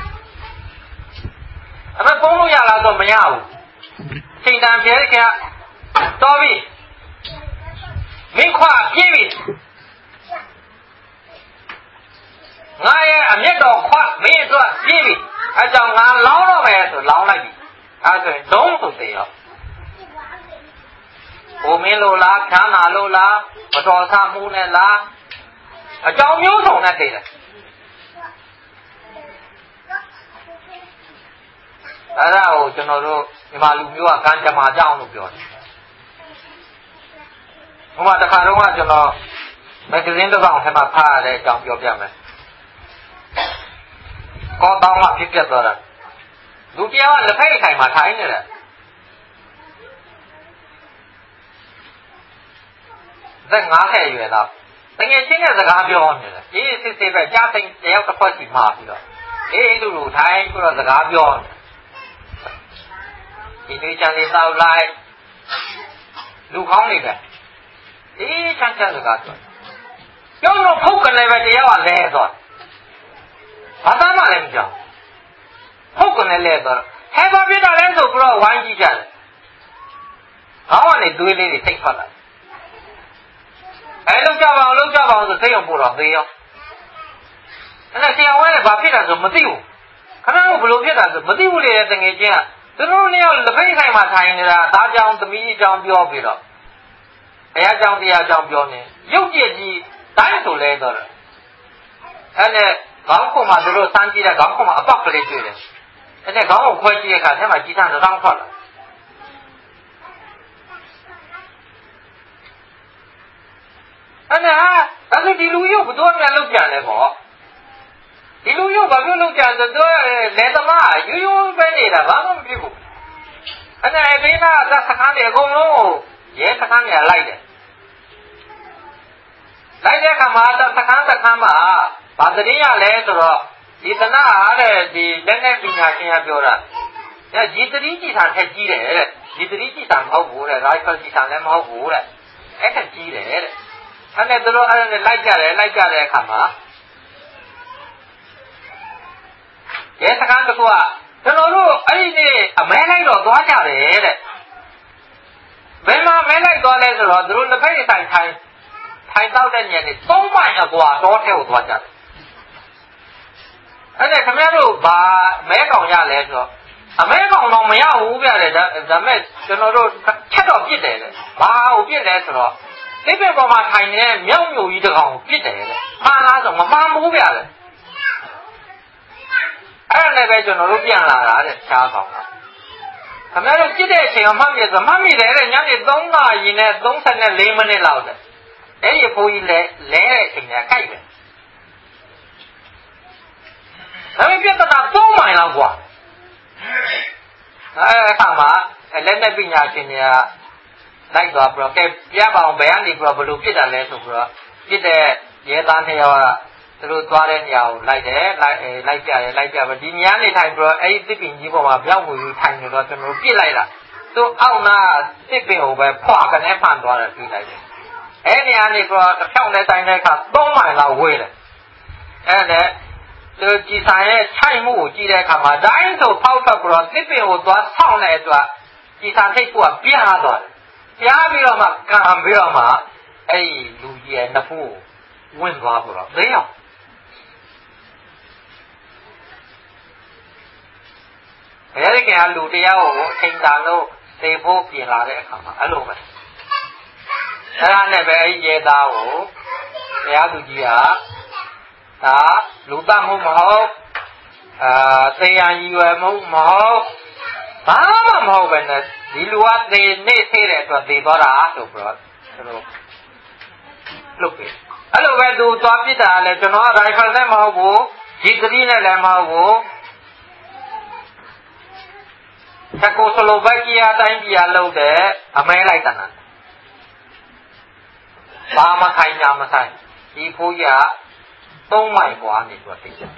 အမေပုံလို့ရလားတော့မရဘူးချိန်တန်ပြဲကတော်ပြီမင်းခွာပြေးပြီငါရဲ့အမျက်တော်ခွမင်းအတွက်ပြေးပြီအဲကြောင့်ငါလောင်းတော့မယ်ဆိုလောင်းလိုက်ပြီအဲဆိုရင်ဒုံးဆိုသေးရောဟိုမင်းလို့လားဖြားနာလို့လားမတော်ဆမှုနဲ့လားအကြောင်းမျိုးစုံနဲ့တည်တယ်အဲ့ဒါကိုကျွန်တော်တို့ဒီမှာလူမျိုးကကံကြမ္မာကြောင်းလို့ပြောတယ်ဟိုမှာတခါတော့ကကျွန်တော်မဂ္ဂဇင်းတစ်စောင်ထဲမှာဖတ်ရတဲ့အကြောင်းပြောပြမယ်ကောတောင်းမှဖြစ်ပြသွားတာလူတယောက်ကလက်ဖက်ထိုင်မှာထိုင်နေတယ်သက်ငါးဆယ်ရွယ်တော့တကယ်ချင်းတဲ့စကားပြောနေတယ်အေးစစ်စစ်ပဲကြားသိတယောက်တစ်ခွက်စီမှာပြီးတော့အေးလူလူထိုင်ပြီးတော့စကားပြောဒီနေ့ချမ်းလေးတောက်လိုက်လူကောင်းနေပဲအေးချမ်းချမ်းစကားပြောပြောတော့ဖုတ်ကနေပဲတယောက်ကလဲသွားဘာသာမှလည်းမကြောက်ဖုတ်ကနေလဲသွားဟဲ့ဘာဖြစ်တာလဲဆိုပြီးတော့ဝိုင်းကြည့်ကြတယ်ခေါင်းကနေသွေးလေးတွေစိတ်ထွက်လာအဲလောက်ကြပါအောင်လောက်ကြပါအောင်ဆိုစိတ်အောင်ပို့တော့သေးရောအဲ့ဒါဆရာဝဲလည်းဘာဖြစ်တာဆိုမသိဘူးခဏတော့ဘလို့ဖြစ်တာဆိုမသိဘူးလေတငယ်ချင်းကသူတို့နှစ်ယောက်လက်ဖိတ်ဆိုင်မှာထိုင်နေတာသားကြောင်သမီးကြောင်ပြောပြီးတော့ဘုရားကြောင်တရားကြောင်ပြောနေရုပ်ကြည့်ကြီးတိုင်းဆိုလဲတော့အဲ့နဲ့ခေါင်းခုံမှာသူတို့စမ်းကြည့်တဲ့ခေါင်းခုံမှာအပေါက်ကလေးတွေ့တယ်အဲ့နဲ့ခေါင်းကိုခွဲကြည့်တဲ့အခါထဲမှာကြီးသားတောင်းထွက်လာအဲ့နဲ့ဟာအဲ့ဒီဒီလူရုပ်ဘယ်တော့မှလောက်ကြလဲပေါ့ဒီလူရုပ်ဘာလို့လောက်ကြဆိုတော့လေသမားရိုးရိုးပဲနေတာဘာမှမဖြစ်ဘူးအဲ့နဲ့ဘေးနာကစခန်းတွေအကုန်လုံးကိုရဲစခန်းတွေလိုက်တယ်လိုက်တဲ့အခါမှာစခန်းစခန်းမှာဘာတရင်ရလဲဆိုတော့ဒီသနာအားတဲ့ဒီလက်နဲ့ပညာရှင်ကပြောတာအဲဒီတတိကြည်သာထက်ကြီးတယ်တဲ့ဒီတတိကြည်သာမဟုတ်ဘူးတဲ့ရိုက်ဖယ်ကြည်သာလည်းမဟုတ်ဘူးတဲ့အဲ့ထက်ကြီးတယ်တဲ့အဲ့နဲ့သူတို့အဲ့ဒါနဲ့လိုက်ကြတယ်လိုက်ကြတဲ့အခါမှာရဲစခန်းတစ်ခုကကျွန်တော်တို့အဲ့ဒီနေ့အမဲလိုက်တော့သွားကြတယ်တဲ့ဘယ်မှာမဲလိုက်သွားလဲဆိုတော့သူတို့လက်ဖက်ရည်ဆိုင်ထိုင်ထိုင်တော့တဲ့ညနေသုံးမိုင်အကွာတောထဲကိုသွားကြတယ်အဲ့ဒါခင်ဗျားတို့ဘာမဲကောင်ရလဲဆိုတော့အမဲကောင်တော့မရဘူးပြတယ်ဒါမဲ့ကျွန်တော်တို့ချက်တော့ပြစ်တယ်တဲ့ဘာကိုပြစ်လဲဆိုတော့ဒီဘက်ပေါ်မှာထိုင်နေတဲ့မြောက်မြို့ကြီးတစ်ကောင်ပြစ်တယ်တဲ့မှားလားဆိုမမှားဘူးပြတယ်အဲ့ဒါလည်းပဲကျွန်တော်တို့ပြန်လာတာတဲ့ရှားကောင်ကခင်ဗျားတို့ပြစ်တဲ့အချိန်ကမှတ်မြေဆိုမှတ်မိတယ်တဲ့ညနေသုံးနာရီနဲ့သုံးဆယ်လေးမိနစ်လောက်တဲ့အဲ့ဒီဖိုးကြီးလဲလဲတဲ့အချိန်ကကြိုက်တယ်ဒါပေမဲ့ပြဿနာသုံးမိုင်လောက်กว่าအဲအခါမှာလက်နဲ့ပညာရှင်တွေကလိုက်သွားပြီးတော့ကဲပြပါအောင်ဘယ်ကနေပြီးတော့ဘယ်လိုပြစ်တာလဲဆိုပြီးတော့ပြစ်တဲ့ရဲသားနှစ်ယောက်ကသူတို့သွားတဲ့နေရာကိုလိုက်တယ်လိုက်လိုက်ပြတယ်လိုက်ပြပဲဒီညနေထိုင်ပြီးတော့အဲ့ဒီသစ်ပင်ကြီးပေါ်မှာပြောင်းမှုကြီးထိုင်နေတော့ကျွန်တော်ပြစ်လိုက်တာသူအောက်နာသစ်ပင်ကိုပဲဖွာကနေဖန်သွားတယ်ပြလိုက်တယ်အဲ့နေရာနေပြီးတော့တစ်ဖြောင်းနဲ့တိုင်းတဲ့အခါသုံးမိုင်လောက်ဝေးတယ်အဲ့ဒါသူကြည်ဆိုင်ရဲ့ခြိုက်မှုကိုကြည့်တဲ့အခါမှာတိုင်းဆိုဖောက်ထွက်ပြီးတော့သစ်ပင်ကိုသွားဆောင်းတဲ့အတွက်ကြည်ဆိုင်ထိတ်ကပြားသွားတယ်ပြားပြီးတော့မှကံပြီးတော့မှအဲ့ဒီလူကြီးရဲ့နှစ်ဖူးဝင်သွားပြီးတော့သိအောင်ဘယ်ကလူတရားကိုအချိန်တန်လို့သိဖို့ပြင်လာတဲ့အခါမှာအဲ့လိုပဲအဲ့ဒါနဲ့ပဲအဲ့ဒီရဲသားကိုတရားသူကြီးကဒါလူတမှုမဟုတ်အာသေရန်ရွယ်မှုမဟုတ်ဘာမှမဟုတ်ပဲနဲ့ဒီလူကသေနေသေးတဲ့အတွက်သေသွားတာဆိုပြီးတော့ကျွန်တော်လုတ်ပြီအဲ့လိုပဲသူသွားပြစ်တာလဲကျွန်တော်ရိုင်ဖယ်နဲ့မဟုတ်ဘူးဒီသတိနဲ့လည်းမဟုတ်ဘူးချက်ကိုစလိုဘက်ကီးယားတိုင်းပြည်အလုပ်တဲ့အမဲလိုက်တနာဘာမှခိုင်းကြမဆိုင်ဒီဖိုးကြီးကသုံးမိုင်กว่าနေတော့သိတယ်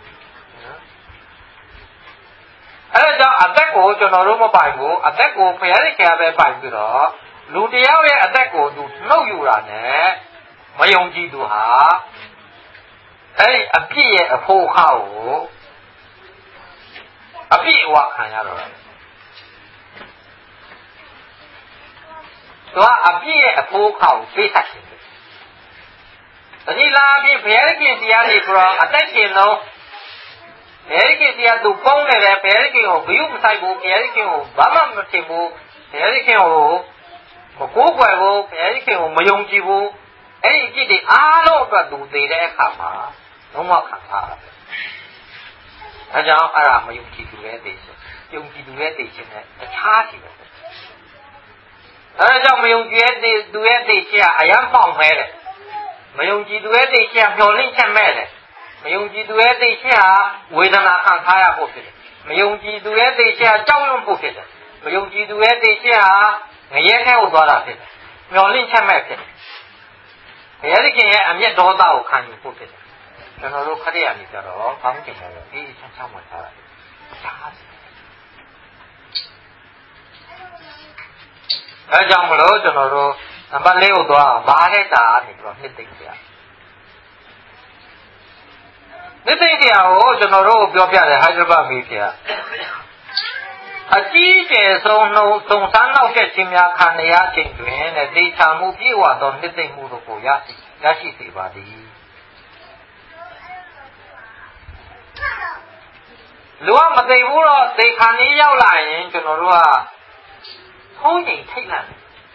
အဲ့ဒါကြောင့်အသက်ကိုကျွန်တော်တို့မပိုင်ဘူးအသက်ကိုဖျားရခင်ပဲပိုင်ပြီးတော့လူတယောက်ရဲ့အသက်ကိုသူနှုတ်ယူတာနဲ့မယုံကြည်သူဟာအဲ့အပြစ်ရဲ့အဖို့ခါကိုအပြစ်ဝခံရတော့တယ်သူကအပြစ်ရဲ့အဖို့ခါကိုသိတတ်တယ်ဒီလာပြီးဘယ်ခင်တရားတွေပြောအသက်ရှင်တော့ဘယ်ခင်တရားသူပုံးနေတယ်ဘယ်ခင်ကိုဘယူမဆိုင်ဘူးဘယ်ခင်ကိုဘာမှမထင်ဘူးဘယ်ခင်ကိုမကိုးကွယ်ဘူးဘယ်ခင်ကိုမယုံကြည်ဘူးအဲ့ဒီအဖြစ်တွေအားလုံးအတွက်သူသိတဲ့အခါမှာလုံးဝခံစားရတယ်။အဲကြောင့်အဲ့ဒါမယုံကြည်သူရဲ့သိခြင်းယုံကြည်သူရဲ့သိခြင်းနဲ့တခြားစီပဲ။အဲကြောင့်မယုံကြည်တဲ့သူရဲ့သိခြင်းကအယံပေါက်မဲတယ်။မယုံကြည်သူရဲ့သိခြင်းမျောလင့်ချက်မဲ့တယ်။မယုံကြည်သူရဲ့သိခြင်းဟာဝေဒနာခံစားရဖို့ဖြစ်တယ်။မယုံကြည်သူရဲ့သိခြင်းဟာကြောက်ရွံ့ဖို့ဖြစ်တယ်။မယုံကြည်သူရဲ့သိခြင်းဟာငရဲထဲကိုသွားတာဖြစ်တယ်။မျောလင့်ချက်မဲ့ဖြစ်တယ်။ဘုရားခင်ရဲ့အမျက်ဒေါသကိုခံယူဖို့ဖြစ်တယ်။ကျွန်တော်တို့ခရစ်ယာန်တွေကြတော့ကောင်းကျင်တယ်လို့အေးချမ်းချမ်းဝင်ထားတာ။ရှားစီ။အဲကြောင့်မလို့ကျွန်တော်တို့နံပါတ်လေးကိုသွားဘာတဲ့တာနေပြီးတော့နှစ်သိမ့်ကြ။နှစ်သိမ့်ကြကိုကျွန်တော်တို့ပြောပြတယ်ဟိုက်ဒရဘတ်မေးပြ။အကြီးကျယ်ဆုံးနှုံစုံစမ်းနောက်တဲ့ခြင်းများခံရခြင်းတွင်တဲ့ဒေချာမှုပြေဝသောနှစ်သိမ့်မှုတို့ကိုရရှိရရှိစေပါသည်လူကမသိဘူးတော့သေခါနေရောက်လာရင်ကျွန်တော်တို့ကထုံးချိန်ထိတ်လန့်တယ်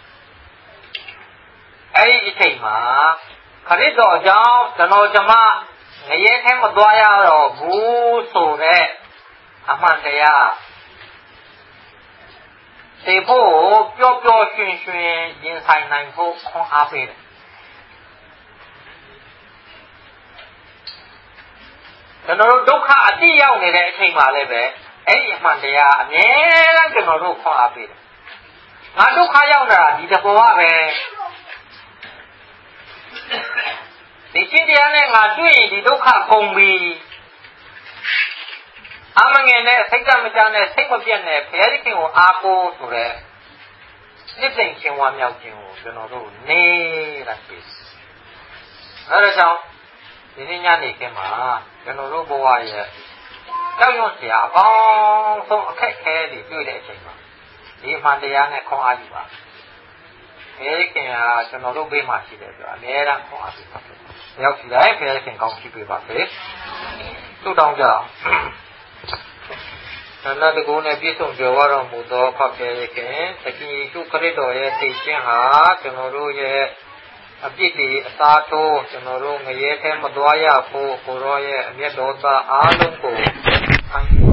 အဲ့ဒီအချိန်မှာခရစ်တော်အကြောင်းကျွန်တော်ကျမငရဲထဲမသွားရတော့ဘူးဆိုတဲ့အမှန်တရားသေဖို့ပျော့ပျော့ရွှင်ရွှင်ရင်ဆိုင်နိုင်ဖို့ခွန်အားပေးတယ်ကျွန်တော်တို့ဒုက္ခအတိရောက်နေတဲ့အချိန်မှာလည်းပဲအဲ့ဒီအမှန်တရားအမြဲတမ်းကျွန်တော်တို့ခွန်အားပေးတယ်ငါဒုက္ခရောက်နေတာဒီတဘောကပဲဒီရှင်းတရားနဲ့ငါတွေ့ရင်ဒီဒုက္ခကုန်ပြီအမငယ်နဲ့စိတ်ကမကြနဲ့စိတ်မပြတ်နဲ့ဘုရားခင်ကိုအားကိုးဆိုတဲ့နှစ်သိမ့်ခြင်းဝါမြောက်ခြင်းကိုကျွန်တော်တို့နေတာပြီအဲဒါကြောင့်ဒီနေ့ညနေခင်းမှာကျွန်တော်တို့ဘဝရဲ့ကြောက်ရွံ့စရာအကောင်းဆုံးအခက်အခဲတွေတွေ့တဲ့အချိန်မှာဒီမှန်တရားနဲ့ခွန်အားယူပါဘုရားခင်ကကျွန်တော်တို့ဘေးမှာရှိတယ်ဆိုတော့အများအားခွန်အားပေးပါရောက်စီတိုင်းဘုရားခင်ကောင်းချီးပေးပါစေဆုတောင်းကြအောင်သန္တာတကူနဲ့ပြည့်စုံကြွယ်ဝတော်မူသောဖခင်ရဲ့ခင်သခင်ယေရှုခရစ်တော်ရဲ့သိခြင်းဟာကျွန်တော်တို့ရဲ့အပြစ်တွေအစားထိုးကျွန်တော်တို့ငရဲထဲမသွားရဖို့ကိုရောရဲ့အမျက်ဒေါသအားလုံးကို